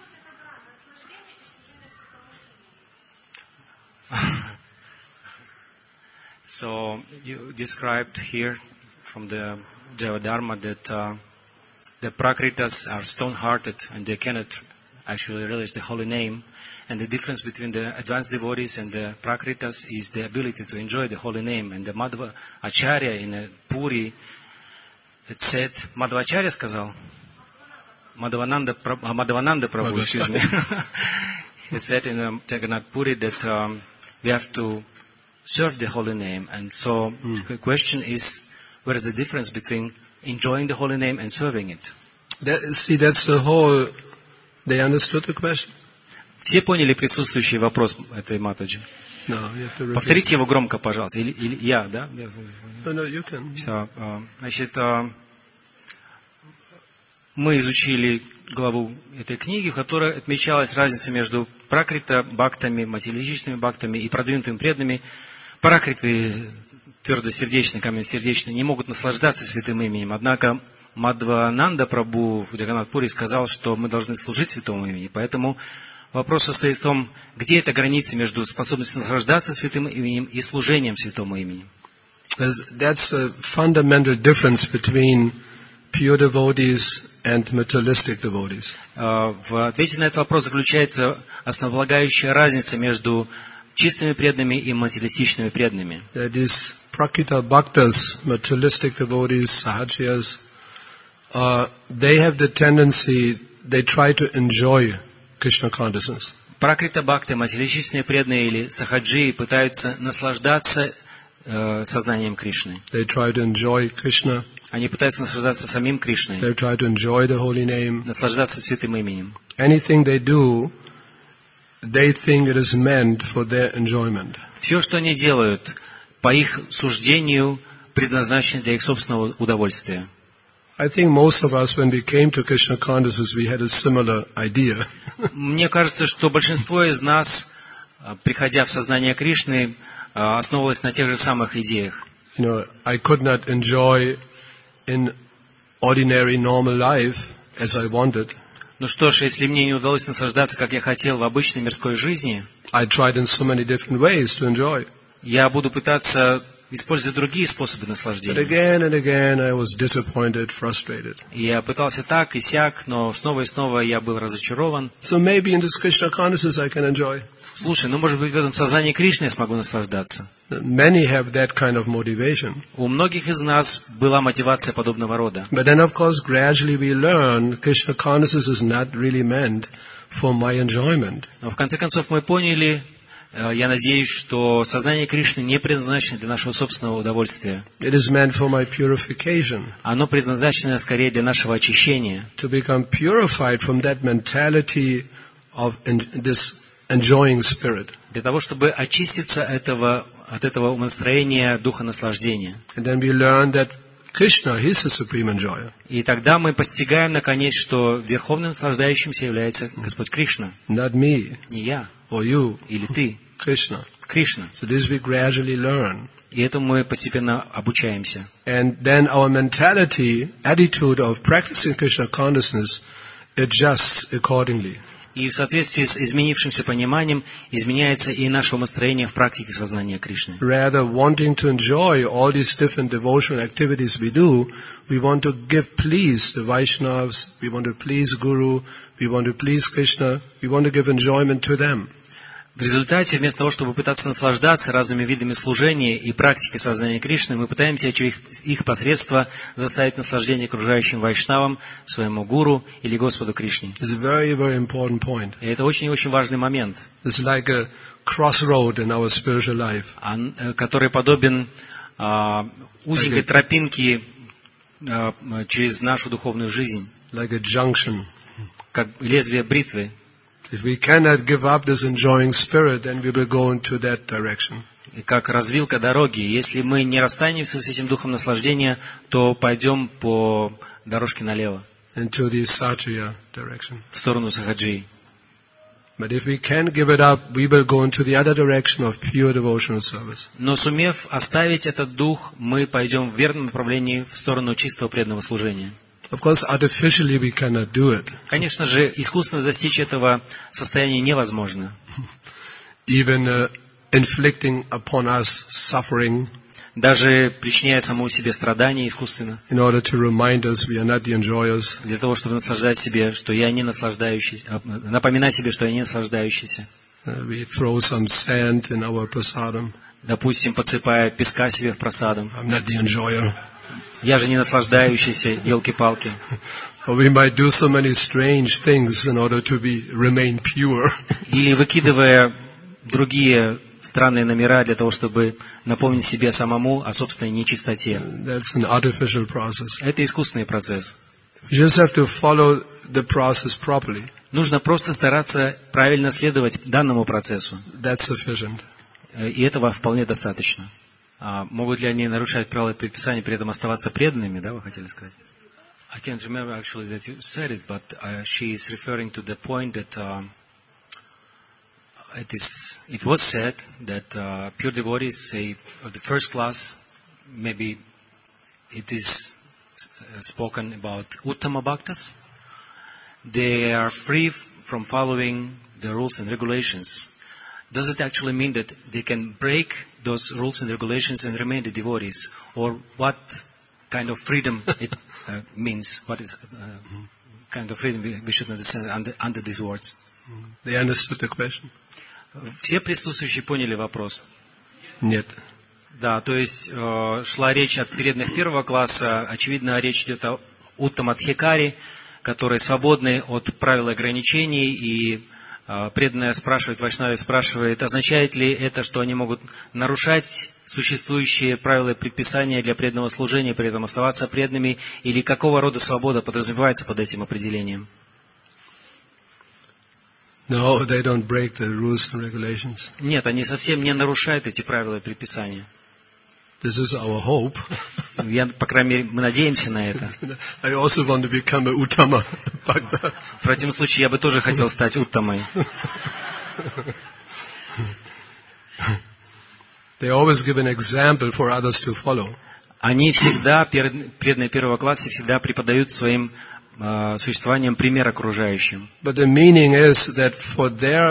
So you described here from the Javadharma that the Prakritas are stone-hearted and they cannot actually realize the holy name. And the difference between the advanced devotees and the Prakritas is the ability to enjoy the holy name. And the Madhva Acharya in Puri, it said, Madhva Acharya сказал, Madhavananda Prabhu, excuse me. He said in Jagannath Puri that we have to serve the holy name. And so the question is, what is the difference between enjoying the holy name and serving it? That's the whole, they understood the question? Все поняли присутствующий вопрос этой матаджи? No, you have to repeat. Повторите его громко, пожалуйста. Или я, да? No, you can. Все. Значит, мы изучили главу этой книги, в которой отмечалась разница между пракрита бхактами, материалистичными бхактами и продвинутыми преданными. Пракриты твердосердечные, каменносердечные, не могут наслаждаться святым именем. Однако Мадхавананда Прабху в Джаганнат-Пури сказал, что мы должны служить святому имени. Поэтому вопрос состоит в том, где эта граница между способностью наслаждаться святым именем и служением святому имени. That's a fundamental difference between pure devotees and materialistic devotees. В ответе на этот вопрос заключается основополагающая разница между чистыми преданными и материалистичными преданными. That is, prakrita bhaktas, materialistic devotees, sahajiyas, they have the tendency, they try to enjoy Krishna consciousness. Пракрита бхакты, материалистичные преданные или сахаджи пытаются наслаждаться сознанием Кришны. They try to enjoy Krishna. Они пытаются наслаждаться самим Кришной, They try to enjoy the holy name. наслаждаться святым именем. Anything they do, they think it is meant for their enjoyment. Все, что они делают, по их суждению, предназначено для их собственного удовольствия. I think most of us, when we came to Krishna consciousness, we had a similar idea. Мне кажется, что большинство из нас, приходя в сознание Кришны, основывалось на тех же самых идеях. I could not enjoy in ordinary normal life as I wanted. Ну что ж, если мне не удалось наслаждаться, как я хотел, в обычной мирской жизни, I tried in so many different ways to enjoy. я буду пытаться использовать другие способы But наслаждения. again and again I was disappointed, frustrated. И я пытался так и сяк, но снова и снова я был разочарован. So maybe in this Krishna consciousness I can enjoy. Слушай, ну может быть в этом сознании Кришны я смогу наслаждаться. Many have that kind of motivation. У многих из нас была мотивация подобного рода. But then of course gradually we learn Krishna consciousness is not really meant for my enjoyment. Но в конце концов мы поняли, я надеюсь, что сознание Кришны не предназначено для нашего собственного удовольствия. It is meant for my purification. Оно предназначено скорее для нашего очищения. To become purified from that mentality of this enjoying spirit. Для того, чтобы очиститься от этого умонастроения духа наслаждения. And then we learn that Krishna, He is the supreme enjoyer. И тогда мы постигаем, наконец, что верховным наслаждающимся является Господь Кришна. Not me Не я or you, или ты, Krishna. Krishna. So this we gradually learn. И этому мы постепенно обучаемся. And then our mentality, attitude of practicing Krishna consciousness adjusts accordingly. И в соответствии с изменившимся пониманием изменяется и наше умонастроение в практике сознания Кришны. Rather wanting to enjoy all these different devotional activities we do, we want to give please the Vaishnavas, we want to please Guru, we want to please Krishna, we want to give enjoyment to them. В результате, вместо того, чтобы пытаться наслаждаться разными видами служения и практики сознания Кришны, мы пытаемся через их посредства заставить наслаждение окружающим вайшнавам, своему гуру или Господу Кришне. It's a very, very important point. И это очень и очень важный момент, It's like a crossroad in our spiritual life. который подобен узенькой тропинке через нашу духовную жизнь, Like a junction. как лезвие бритвы. If we cannot give up this enjoying spirit, then we will go into that direction. И как развилка дороги. Если мы не расстанемся с этим духом наслаждения, то пойдем по дорожке налево, Into the Satriya direction. в сторону Сахаджи. But if we can't give it up, we will go into the other direction of pure devotional service. Но сумев оставить этот дух, мы пойдем в верном направлении, в сторону чистого преданного служения. Of course, artificially we cannot do it. Конечно же, искусственно достичь этого состояния невозможно. Even inflicting upon us suffering Даже причиняя самому себе страдания искусственно, in order to remind us we are not the enjoyers. для того, чтобы наслаждать себе, что я не наслаждающийся, напоминать себе, что я не наслаждающийся. We throw some sand in our prasadam. Допустим, подсыпая песка себе в просаду. I'm not the enjoyer. Я же не наслаждающийся, елки-палки. Or we might do so many strange things in order to remain pure. Или выкидывая другие странные номера для того, чтобы напомнить себе самому о собственной нечистоте. That's an artificial process. Это искусственный процесс. We just have to follow the process properly. Нужно просто стараться правильно следовать данному процессу. That's sufficient. И этого вполне достаточно. Могут ли они нарушать правила и предписания, при этом оставаться преданными, да, вы хотели сказать? I can't remember actually that you said it, but she is referring to the point that it was said that pure devotees, say, of the first class, maybe it is spoken about Uttama Bhaktas. They are free from following the rules and regulations. Does it actually mean that they can break those rules and regulations and remain the devotees? Or what kind of freedom it means? What is kind of freedom we should understand under these words? They understood the question? Все присутствующие поняли вопрос? Нет. Да, то есть шла речь от преданных первого класса. Очевидно, речь идет о Уттамадхикари, которые свободны от правил и ограничений, и преданная спрашивает, Вайшнави спрашивает, означает ли это, что они могут нарушать существующие правила и предписания для преданного служения, при этом оставаться преданными, или какого рода свобода подразумевается под этим определением? No, they don't break the rules and regulations. Нет, они совсем не нарушают эти правила и предписания. This is our hope. По крайней мере, мы надеемся на это. I also want to become a Uttama Bhakta. В противном случае я бы тоже хотел стать уттамой. They always give an example for others to follow. Они всегда, преданные первого класса, всегда преподают своим существованием пример окружающим. But the meaning is that for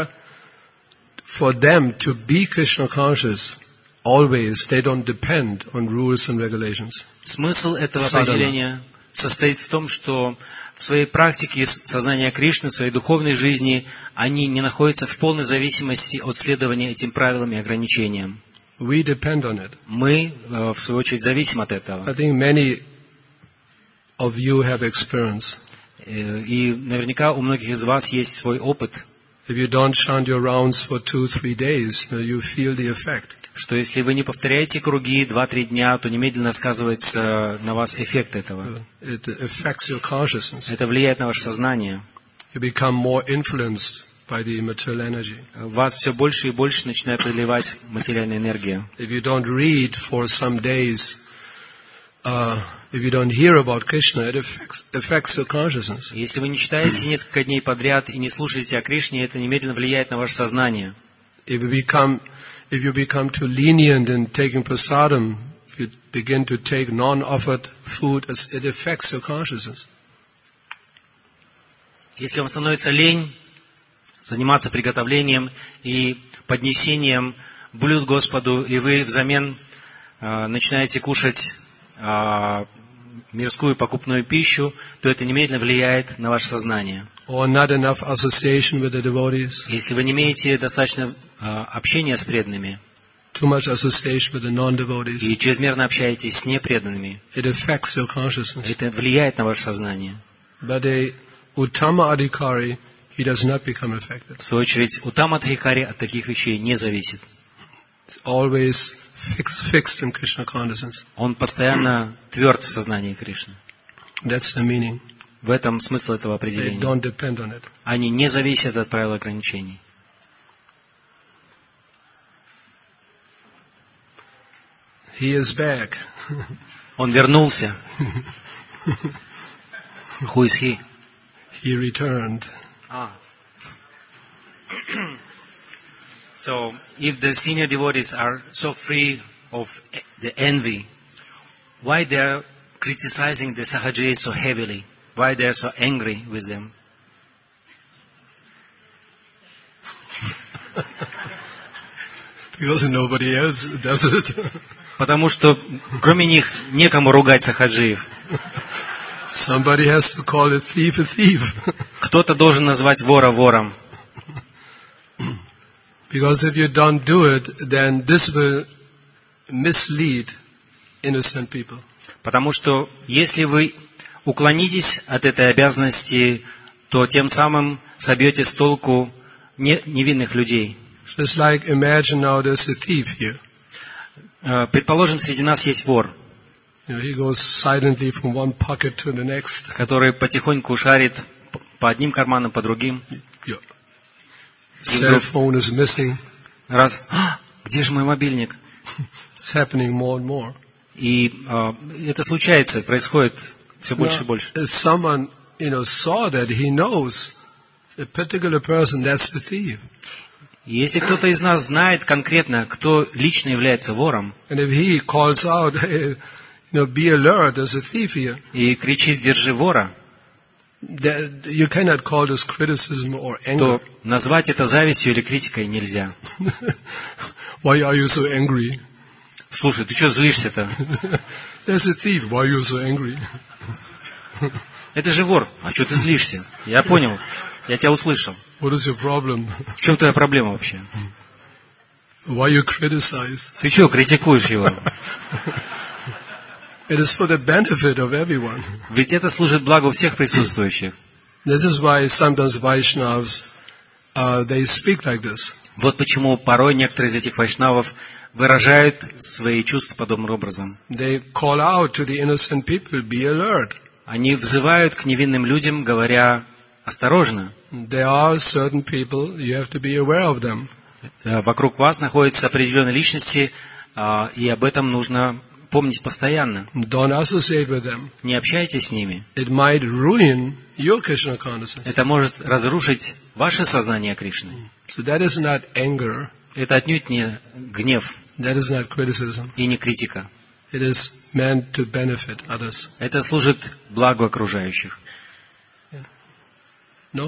them to be Krishna conscious, always they don't depend on rules and regulations. Смысл этого определения состоит в том, что в своей практике сознания Кришны, в своей духовной жизни, они не находятся в полной зависимости от следования этим правилам и ограничениям. We depend on it. Мы, в свою очередь, зависим от этого. I think many of you have experience. И наверняка у многих из вас есть свой опыт. If you don't chant your rounds for 2-3 days, you feel the effect. Что если вы не повторяете круги 2-3 дня, то немедленно сказывается на вас эффект этого. It affects your consciousness. Это влияет на ваше сознание. You become more influenced by the material energy. Вас все больше и больше начинает одолевать материальная энергия. If you don't read for some days, if you don't hear about Krishna, it affects your consciousness. Если вы не читаете несколько дней подряд и не слушаете о Кришне, это немедленно влияет на ваше сознание. If you become too lenient in taking prasadam, if you begin to take non-offered food, it affects your consciousness. Если вам становится лень заниматься приготовлением и поднесением блюд Господу, и вы взамен начинаете кушать мирскую покупную пищу, то это немедленно влияет на ваше сознание. Or not enough association with the devotees. Если вы не имеете достаточно общения с преданными, Too much association with the non-devotees. И чрезмерно общаетесь с непреданными, It affects your consciousness. это влияет на ваше сознание. But a Uttama Adhikari, he does not become affected. В свою очередь, Уттама Адхикари от таких вещей не зависит. It's always fixed in Krishna consciousness. Он постоянно тверд в сознании Кришны. That's the meaning. В этом смысл этого They определения. don't depend on it. Они не зависят от правил ограничений. He is back. Он вернулся. Who is he? He returned. So, if the senior devotees are so free of the envy, why they are criticizing the Sahajis so heavily? Why they are so angry with them? Because nobody else does it. Потому что кроме них некому ругать сахаджиев. Somebody has to call a thief. Кто-то должен назвать вора вором. Because if you don't do it, then this will mislead innocent people. Потому что если вы уклонитесь от этой обязанности, то тем самым собьете с толку невинных людей. Just like imagine now there's a thief here. Предположим, среди нас есть вор, He goes silently from one pocket to the next. который потихоньку шарит по одним карманам, по другим. Your cell phone is missing. Раз, где же мой мобильник? It's happening more and more. И это случается, происходит все больше и больше. If someone, saw that, he knows a particular person, that's the thief. И если кто-то из нас знает конкретно, кто лично является вором, And if he calls out, hey, be alert, there's a thief here. И кричит «держи вора», You cannot call this criticism or anger. то назвать это завистью или критикой нельзя. Why are you so angry? Слушай, ты что злишься-то? There's a thief. Why are you so angry? Это же вор. А что ты злишься? Я понял. Я тебя услышал. What is your problem? В чем твоя проблема вообще? Why you criticize? Ты что, критикуешь его? It is for the benefit of everyone. Ведь это служит благу всех присутствующих. This is why sometimes Vaishnavas, they speak like this. Вот почему порой некоторые из этих вайшнавов выражают свои чувства подобным образом. They call out to the innocent people, be alert. Они взывают к невинным людям, говоря осторожно. There are certain people, you have to be aware of them. Вокруг вас находятся определенные личности, и об этом нужно помнить постоянно. Don't associate with them. Не общайтесь с ними. It might ruin your Krishna consciousness. Это может разрушить ваше сознание Кришны. So that is not anger. Это отнюдь не гнев That is not criticism. и не критика. It is meant to benefit others. Это служит благу окружающих. No?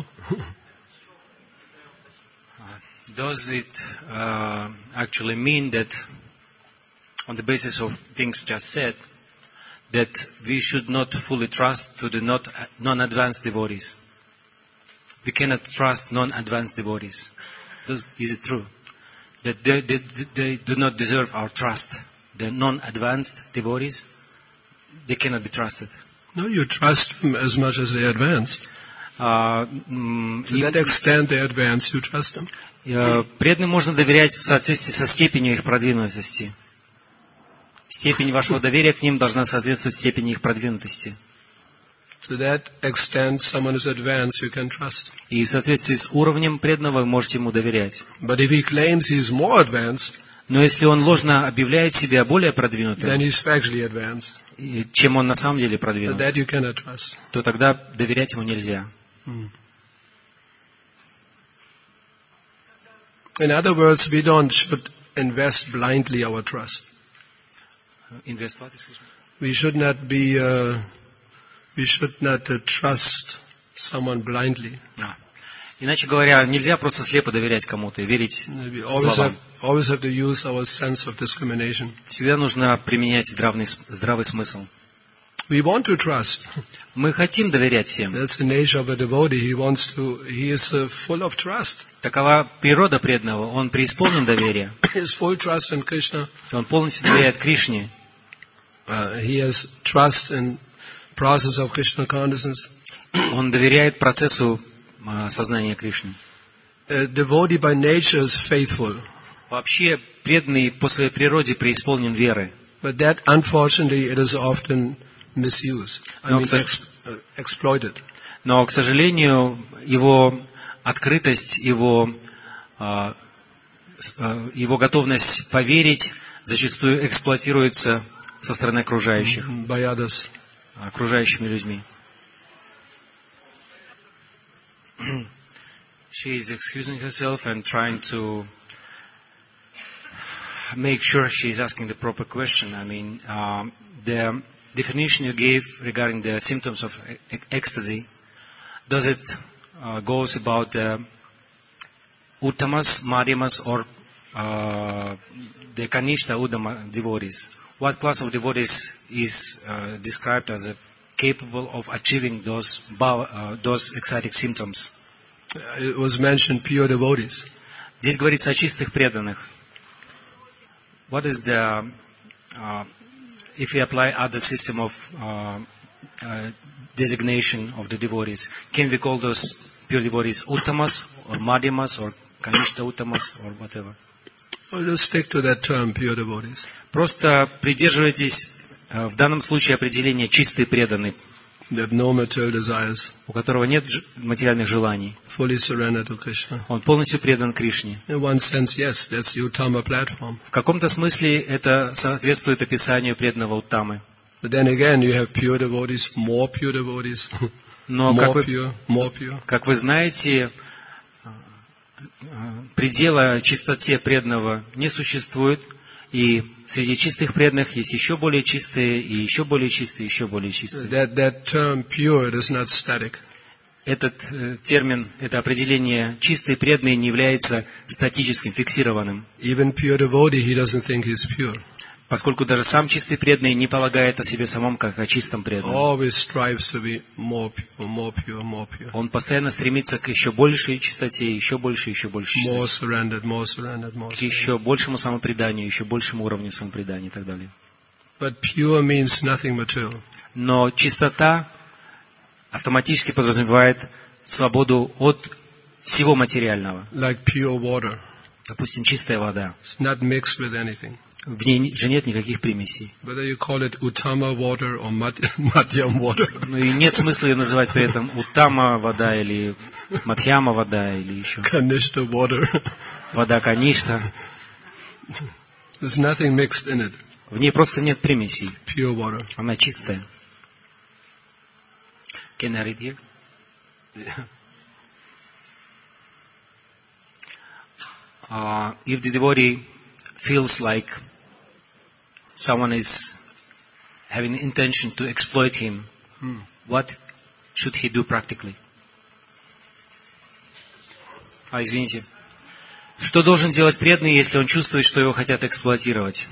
Does it actually mean that, on the basis of things just said, that we should not fully trust to the non-advanced devotees? We cannot trust non-advanced devotees. Is it true? That they do not deserve our trust. The non-advanced devotees, they cannot be trusted. No, you trust them as much as they advanced. To that extent they advance, you trust them. Преданным можно доверять в соответствии со степенью их продвинутости. Степень вашего доверия к ним должна соответствовать степени их продвинутости. To that extent someone is advanced, you can trust. И в соответствии с уровнем преданного вы можете ему доверять. But if he claims he is more advanced, Но если он ложно объявляет себя более then продвинутым, he's factually advanced. чем он на самом деле So продвинут, that you cannot trust. то тогда доверять ему нельзя. In other words, we don't should invest blindly our trust. We should not be. We should not trust someone blindly. Иначе говоря, нельзя просто слепо доверять кому-то и верить We словам. always have to use our sense of discrimination. Всегда нужно применять здравый смысл. We want to trust. Мы хотим доверять всем. That's the nature of a devotee. He is full of trust. Такова природа преданного. Он преисполнен доверия. He has full trust in Krishna. Он полностью доверяет Кришне. He has trust in process of Krishna consciousness. Он доверяет процессу сознания Кришны. A devotee by nature is faithful. Вообще, преданный по своей природе преисполнен веры. But that, unfortunately, it is often misused. Exploited. Но, к сожалению, его открытость, его готовность поверить зачастую эксплуатируется со стороны окружающих, By others. окружающими людьми. She is excusing herself and trying to make sure she is asking the proper question. I mean, the definition you gave regarding the symptoms of ecstasy, does it goes about Uttamas, Madhyamas, or the Kanishta Uddama devotees? What class of devotees is described as capable of achieving those ecstatic symptoms? It was mentioned pure devotees. Здесь говорится о чистых преданных. What is the, if we apply other system of designation of the devotees, can we call those pure devotees Uttamas or Madhyamas or Kanishta Uttamas or whatever? I'll just stick to that term, pure devotees. Просто придерживайтесь в данном случае определения чистый преданный, They have no material desires, у которого нет материальных желаний. fully surrendered to Krishna. Он полностью предан Кришне. In one sense, yes, that's the Uttama platform. В каком-то смысле это соответствует описанию преданного Уттамы. But then again, you have pure devotees, more pure devotees, Но, more pure. как вы знаете, предела чистоте преданного не существует, и среди чистых преданных есть еще более чистые, и еще более чистые, и еще более чистые. That term pure, it is not static. Этот термин, это определение чистый преданный не является статическим, фиксированным, Even pure devotee, he doesn't think he's pure. поскольку даже сам чистый преданный не полагает о себе самом как о чистом преданном. Always strives to be more pure, more pure, more pure. Он постоянно стремится к еще большей чистоте, еще больше More чистоте, surrendered, more surrendered, more к surrendered. еще большему самопреданию, еще большему уровню самопредания и так далее. But pure means nothing material. Но чистота автоматически подразумевает свободу от всего материального. Like pure water. Допустим, чистая вода. It's not mixed with anything. В ней же нет никаких примесей. Whether you call it Uttama water or Madhyam water. Ну и нет смысла ее называть при этом Уттама вода или Мадхьяма вода или еще Kanishta water. вода Каништа. There's nothing mixed in it. В ней просто нет примесей. Pure water. Она чистая. Can I read here? If the devotee feels like someone is having the intention to exploit him, what should he do practically? Извините. Что должен делать преданный, если он чувствует, что его хотят эксплуатировать?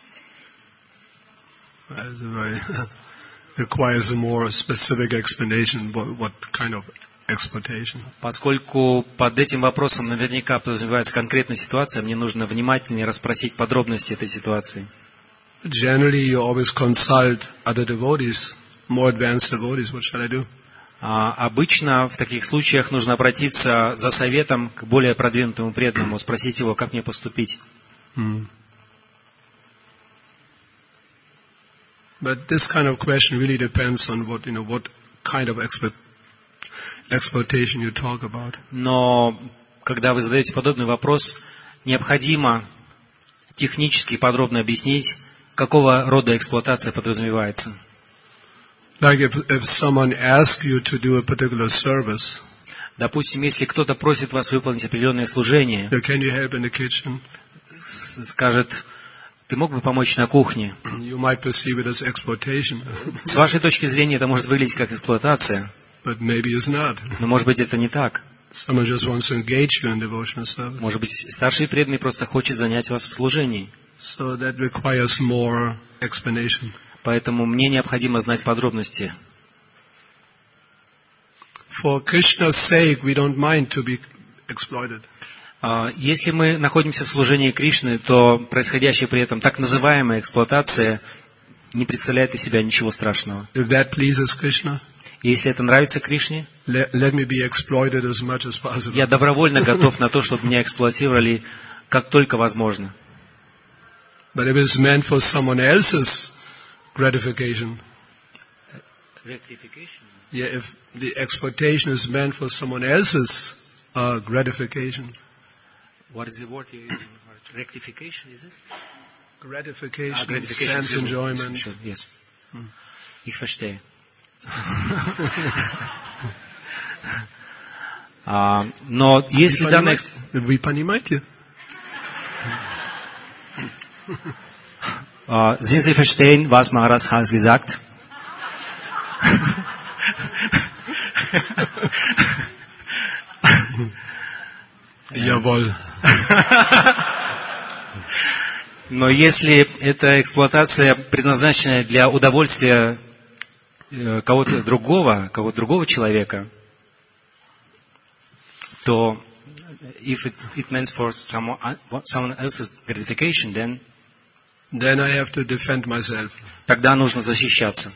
Requires a more specific explanation what kind of exploitation. Поскольку под этим вопросом наверняка подразумевается конкретная ситуация, мне нужно внимательнее расспросить подробности этой ситуации. Generally, you always consult other devotees, more advanced devotees. What shall I do? Обычно в таких случаях нужно обратиться за советом к более продвинутому преданному, спросить его, как мне поступить. But this kind of question really depends on what kind of exploitation you talk about. Но когда вы задаете подобный вопрос, необходимо технически подробно объяснить, какого рода эксплуатация подразумевается. Like if someone asks you to do a particular service, допустим, если кто-то просит вас выполнить определенное служение, can you help in the kitchen? Скажет, ты мог бы помочь на кухне? You might perceive it as exploitation. С вашей точки зрения это может выглядеть как эксплуатация, But maybe it's not. но может быть это не так. Someone just wants to engage you in devotional service. Может быть, старший преданный просто хочет занять вас в служении. So that requires more explanation. Поэтому мне необходимо знать подробности. For Krishna's sake, we don't mind to be exploited. Если мы находимся в служении Кришны, то происходящая при этом так называемая эксплуатация не представляет из себя ничего страшного. If that pleases Krishna, если это нравится Кришне, let me be exploited as much as possible. Я добровольно готов на то, чтобы меня эксплуатировали как только возможно. But if it's meant for someone else's gratification, if the exploitation is meant for someone else's gratification. What is the word you use? Rectification, is it? Gratification, sense enjoyment. Yes. Ich verstehe. Но если данная... Вы понимаете? Sind Sie verstehen, was Maharaj hat gesagt? Jawohl. Но если эта эксплуатация предназначена для удовольствия кого-то другого человека, то if it means for someone else's gratification, then I have to defend myself. Тогда нужно защищаться.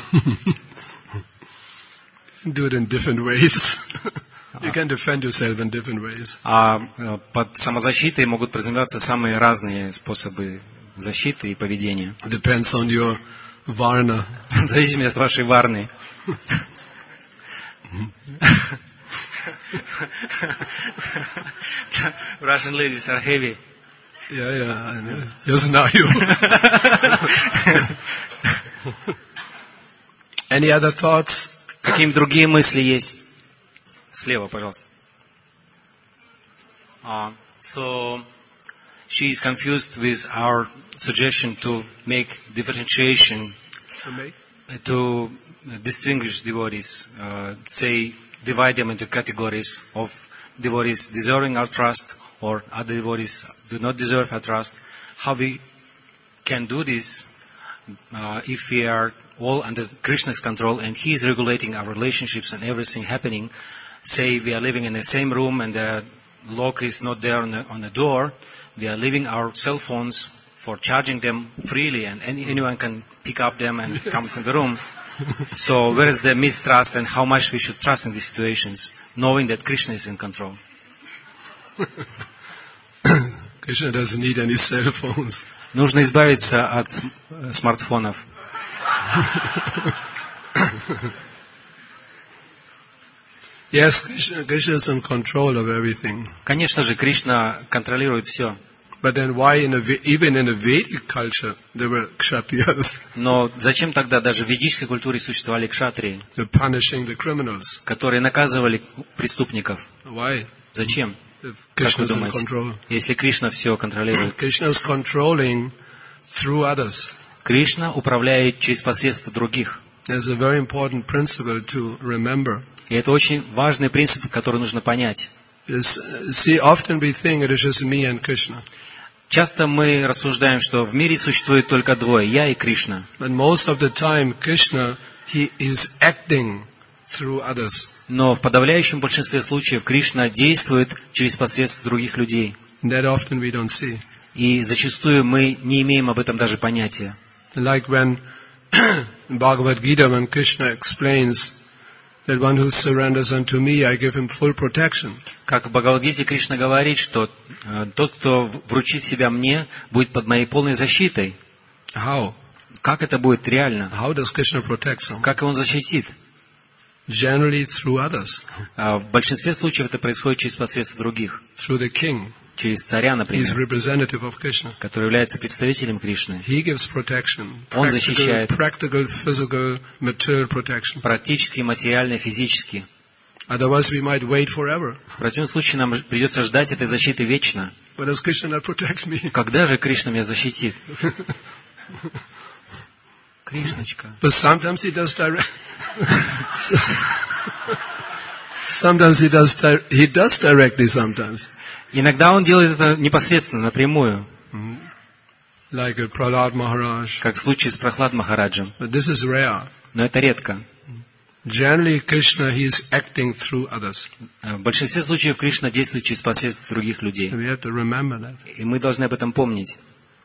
Do it in different ways. You can defend yourself in different ways. Под самозащитой могут подразумеваться самые разные способы защиты и поведения. Depends on your varna. В зависимости от вашей варны. Russian ladies are heavy. Yeah, я знаю. Any other thoughts? Какие другие мысли есть? Слева, пожалуйста. So she is confused with our suggestion to make differentiation, to distinguish devotees, say divide them into categories of devotees deserving our trust or other devotees do not deserve our trust. How we can do this if we are all under Krishna's control and He is regulating our relationships and everything happening. Say we are living in the same room and the lock is not there on the door. We are leaving our cell phones for charging them freely and anyone can pick up them and come to the room. So where is the mistrust and how much we should trust in these situations, knowing that Krishna is in control? Krishna doesn't need any cell phones. Нужно избавиться от смартфонов. Yes, Krishna is in control of everything. Конечно же, Кришна контролирует все. But then why even in a Vedic culture there were kshatriyas Но зачем тогда даже в ведической культуре существовали кшатрии, punishing the criminals? которые наказывали преступников? Why? Зачем? If Как вы Krishna is in думаете? control. Если Кришна все контролирует. Krishna is controlling through others. Кришна управляет через посредство других. There's a very important principle to remember. И это очень важный принцип, который нужно понять. See, often we think it is just me and Krishna. Часто мы рассуждаем, что в мире существует только двое, я и Кришна. But most of the time, Krishna, he is acting through others. Но в подавляющем большинстве случаев Кришна действует через посредство других людей. And that often we don't see. И зачастую мы не имеем об этом даже понятия. Like when in Bhagavad Gita, when Krishna explains that one who surrenders unto me, I give him full protection. Как в Бхагавад-гите Кришна говорит, что тот, кто вручит себя мне, будет под моей полной защитой. How? Как это будет реально? How does Krishna protect someone? Как он защитит? Generally through others. В большинстве случаев это происходит через посредство других. Through the king. Через царя, He is например, representative of Krishna. который является представителем Кришны. He gives protection. Он защищает. Practical, physical, material protection. Практически, материально, физически. Otherwise we might wait forever. В противном случае нам придется ждать этой защиты вечно. But does Krishna not protect me? Когда же Кришна меня защитит? Кришночка. But sometimes he does direct. Sometimes he does directly sometimes. Иногда он делает это непосредственно, напрямую, Like Prahlad Maharaj. как в случае с Прохлад Махараджем. But this is rare. Но это редко. Generally Krishna, he is acting through others. В большинстве случаев Кришна действует через посредство других людей. And we have to remember that. И мы должны об этом помнить.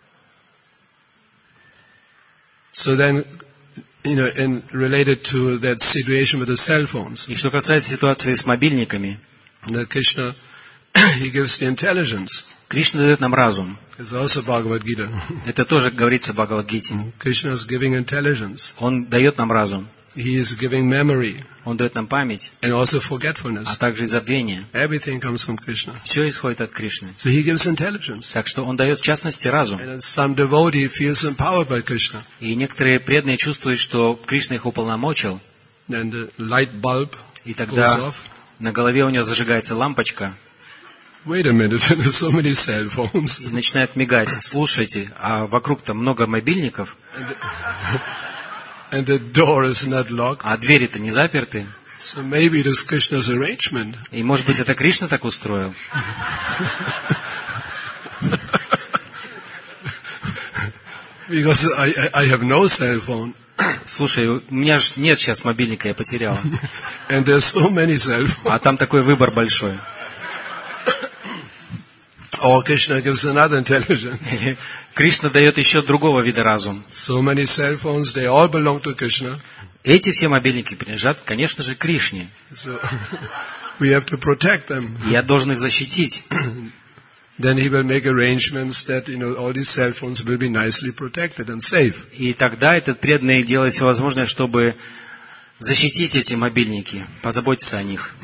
So then, related to that situation with the cell phones, И что касается ситуации с мобильниками, that Krishna, he gives the intelligence. Кришна дает нам разум. It's also Bhagavad Gita. Это тоже говорится в Бхагавад-гите. Krishna is giving intelligence. Он дает нам разум. He is giving memory Он дает нам память, and also а forgetfulness. также и забвение. Everything comes from Krishna. Все исходит от Кришны. So he gives intelligence. Так что он дает в частности разум. And some devotee feels empowered by Krishna. И некоторые преданные чувствуют, что Кришна их уполномочил. Then the light bulb И goes тогда off. на голове у него зажигается лампочка Wait a minute, there's so many cell phones. и начинает мигать. Слушайте, а вокруг-то много мобильников, And the door is not locked. а двери-то не заперты. So maybe it is Krishna's arrangement. И может быть это Кришна так устроил? Because I have no cell phone. Слушай, у меня же нет сейчас мобильника, я потерял. And there's so many cell phones. А там такой выбор большой. Or Krishna gives another intelligence. Или Кришна дает еще другого вида разум. So many cell phones, they all belong to Krishna. Эти все мобильники принадлежат, конечно же, Кришне. So we have to protect them. Я должен их защитить. Then he will make arrangements that, all these cell phones will be nicely protected and safe. И тогда этот преданный делает все возможное, чтобы защитить эти мобильники, позаботиться о них.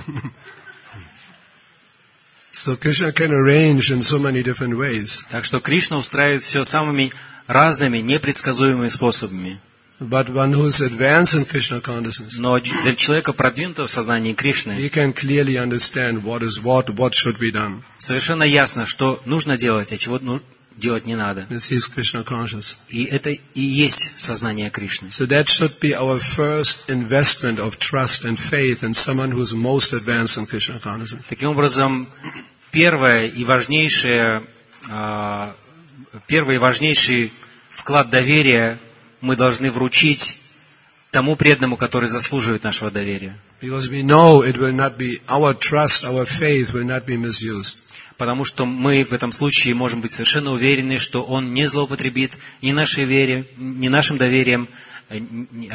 So Krishna can arrange in so many different ways. Так что Кришна устраивает все самыми разными, непредсказуемыми способами. But one who is advanced in Krishna consciousness, Но для человека, продвинутого в сознании Кришны, he can clearly understand what is what should be done. совершенно ясно, что нужно делать, а чего делать не надо. This is Krishna conscious. И это и есть сознание Кришны. So that should be our first investment of trust and faith in someone who is most advanced in Krishna consciousness. Таким образом, первый и важнейший вклад доверия мы должны вручить тому преданному, который заслуживает нашего доверия. Because we know it will not be, our trust, our faith will not be misused. Потому что мы в этом случае можем быть совершенно уверены, что он не злоупотребит ни нашей вере, ни нашим доверием, ни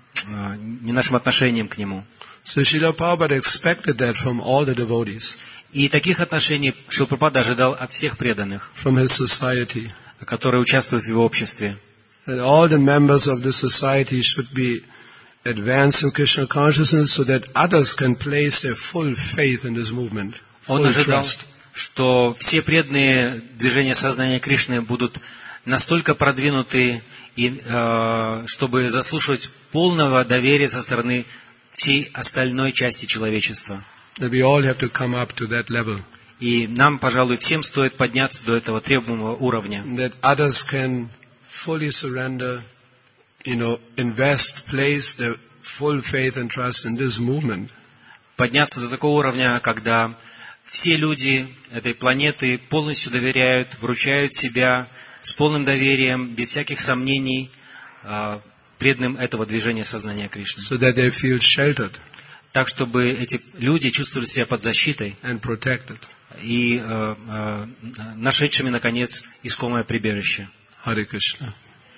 нашим отношением к нему. So Srila Prabhupada expected that from all the devotees. И таких отношений Шрила Прабхупада ожидал от всех преданных, from his society. которые участвуют в его обществе. And all the members of the society should be advanced in Krishna consciousness so that others can place their full faith in this movement, Он full ожидал, trust. что все преданные движения сознания Кришны будут настолько продвинуты, чтобы заслуживать полного доверия со стороны всей остальной части человечества. That we all have to come up to that level. И нам, пожалуй, всем стоит подняться до этого требуемого уровня. That others can fully surrender, invest, place their full faith and trust in this movement. Подняться до такого уровня, когда все люди этой планеты полностью доверяют, вручают себя с полным доверием, без всяких сомнений, преданным этого движения сознания Кришны. So that they feel sheltered Так, чтобы эти люди чувствовали себя под защитой and protected. и нашедшими, наконец, искомое прибежище. Hare Krishna.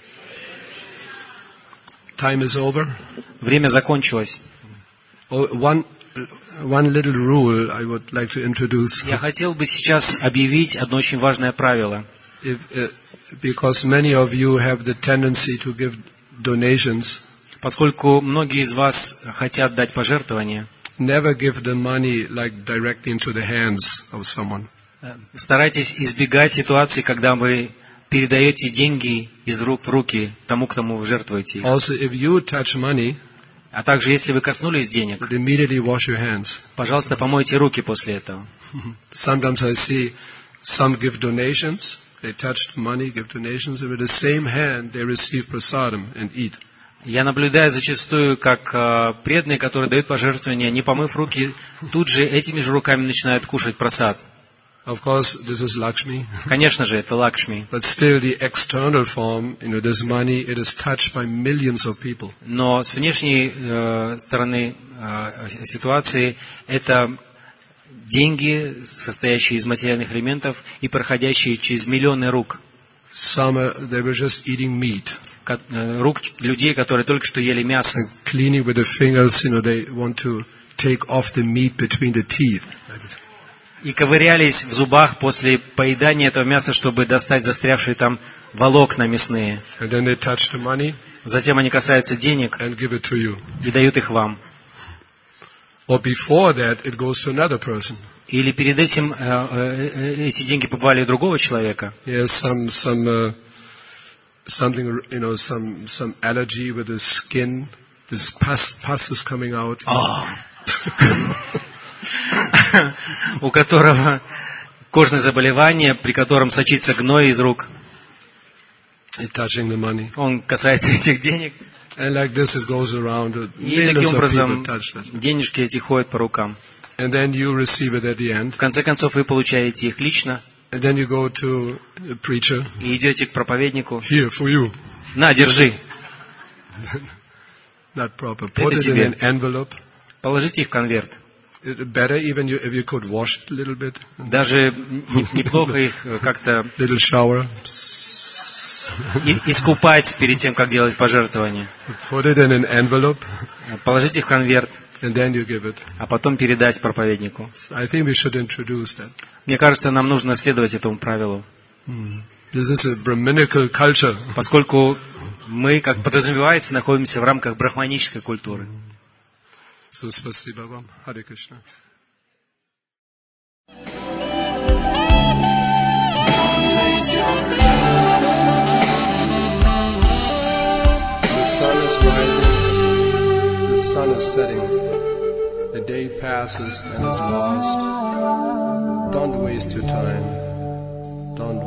Time is over. Время закончилось. One little rule I would like to introduce. Я хотел бы сейчас объявить одно очень важное правило. Because many of you have the tendency to give donations. Поскольку многие из вас хотят дать пожертвования, Never give the money like directly into the hands of someone. старайтесь избегать ситуации, когда вы передаете деньги из рук в руки тому, кому вы жертвуете их. Also, if you touch money, А также, если вы коснулись денег, immediately wash your hands. пожалуйста, помойте руки после этого. Sometimes I see some give donations. They touch money, give donations, and with the same hand they receive prasadam and eat. Я наблюдаю зачастую, как преданные, которые дают пожертвования, не помыв руки, тут же этими же руками начинают кушать прасад. Of course, this is Lakshmi. Конечно же, это Лакшми. But still, the external form, this money, it is touched by millions of people. Но с внешней стороны ситуации это деньги, состоящие из материальных элементов и проходящие через миллионы рук. Some, they were just eating meat. Рук людей, которые только что ели мясо. Cleaning with the fingers, they want to take off the meat between the teeth. И ковырялись в зубах после поедания этого мяса, чтобы достать застрявшие там волокна мясные. And then they touch the money Затем они касаются денег and give it to you. и дают их вам. Or before that, it goes to another person. Или перед этим эти деньги побывали у другого человека. Yes, something, some allergy with the skin. This pus is coming out. У которого кожное заболевание, при котором сочится гной из рук. Touching the money. Он касается этих денег. And like this it goes around. И таким Millions of people образом touch that. денежки эти ходят по рукам. And then you receive it at the end. В конце концов, вы получаете их лично And then you go to a preacher. и идете к проповеднику. Here, for you. На, держи. Not proper. Put it in тебе. an envelope. Положите их в конверт. Better even if you could wash it a little bit. Даже неплохо их как-то Little shower. искупать перед тем, как делать пожертвования. Put it in an envelope. Положить их в конверт, And then you give it. а потом передать проповеднику. I think we should introduce that. Мне кажется, нам нужно следовать этому правилу. This is a Brahminical culture. Поскольку мы, как подразумевается, находимся в рамках брахманической культуры. So, спасибо вам. Hare Krishna. The sun is rising, the sun is setting, the day passes and is lost. Don't waste your time. Don't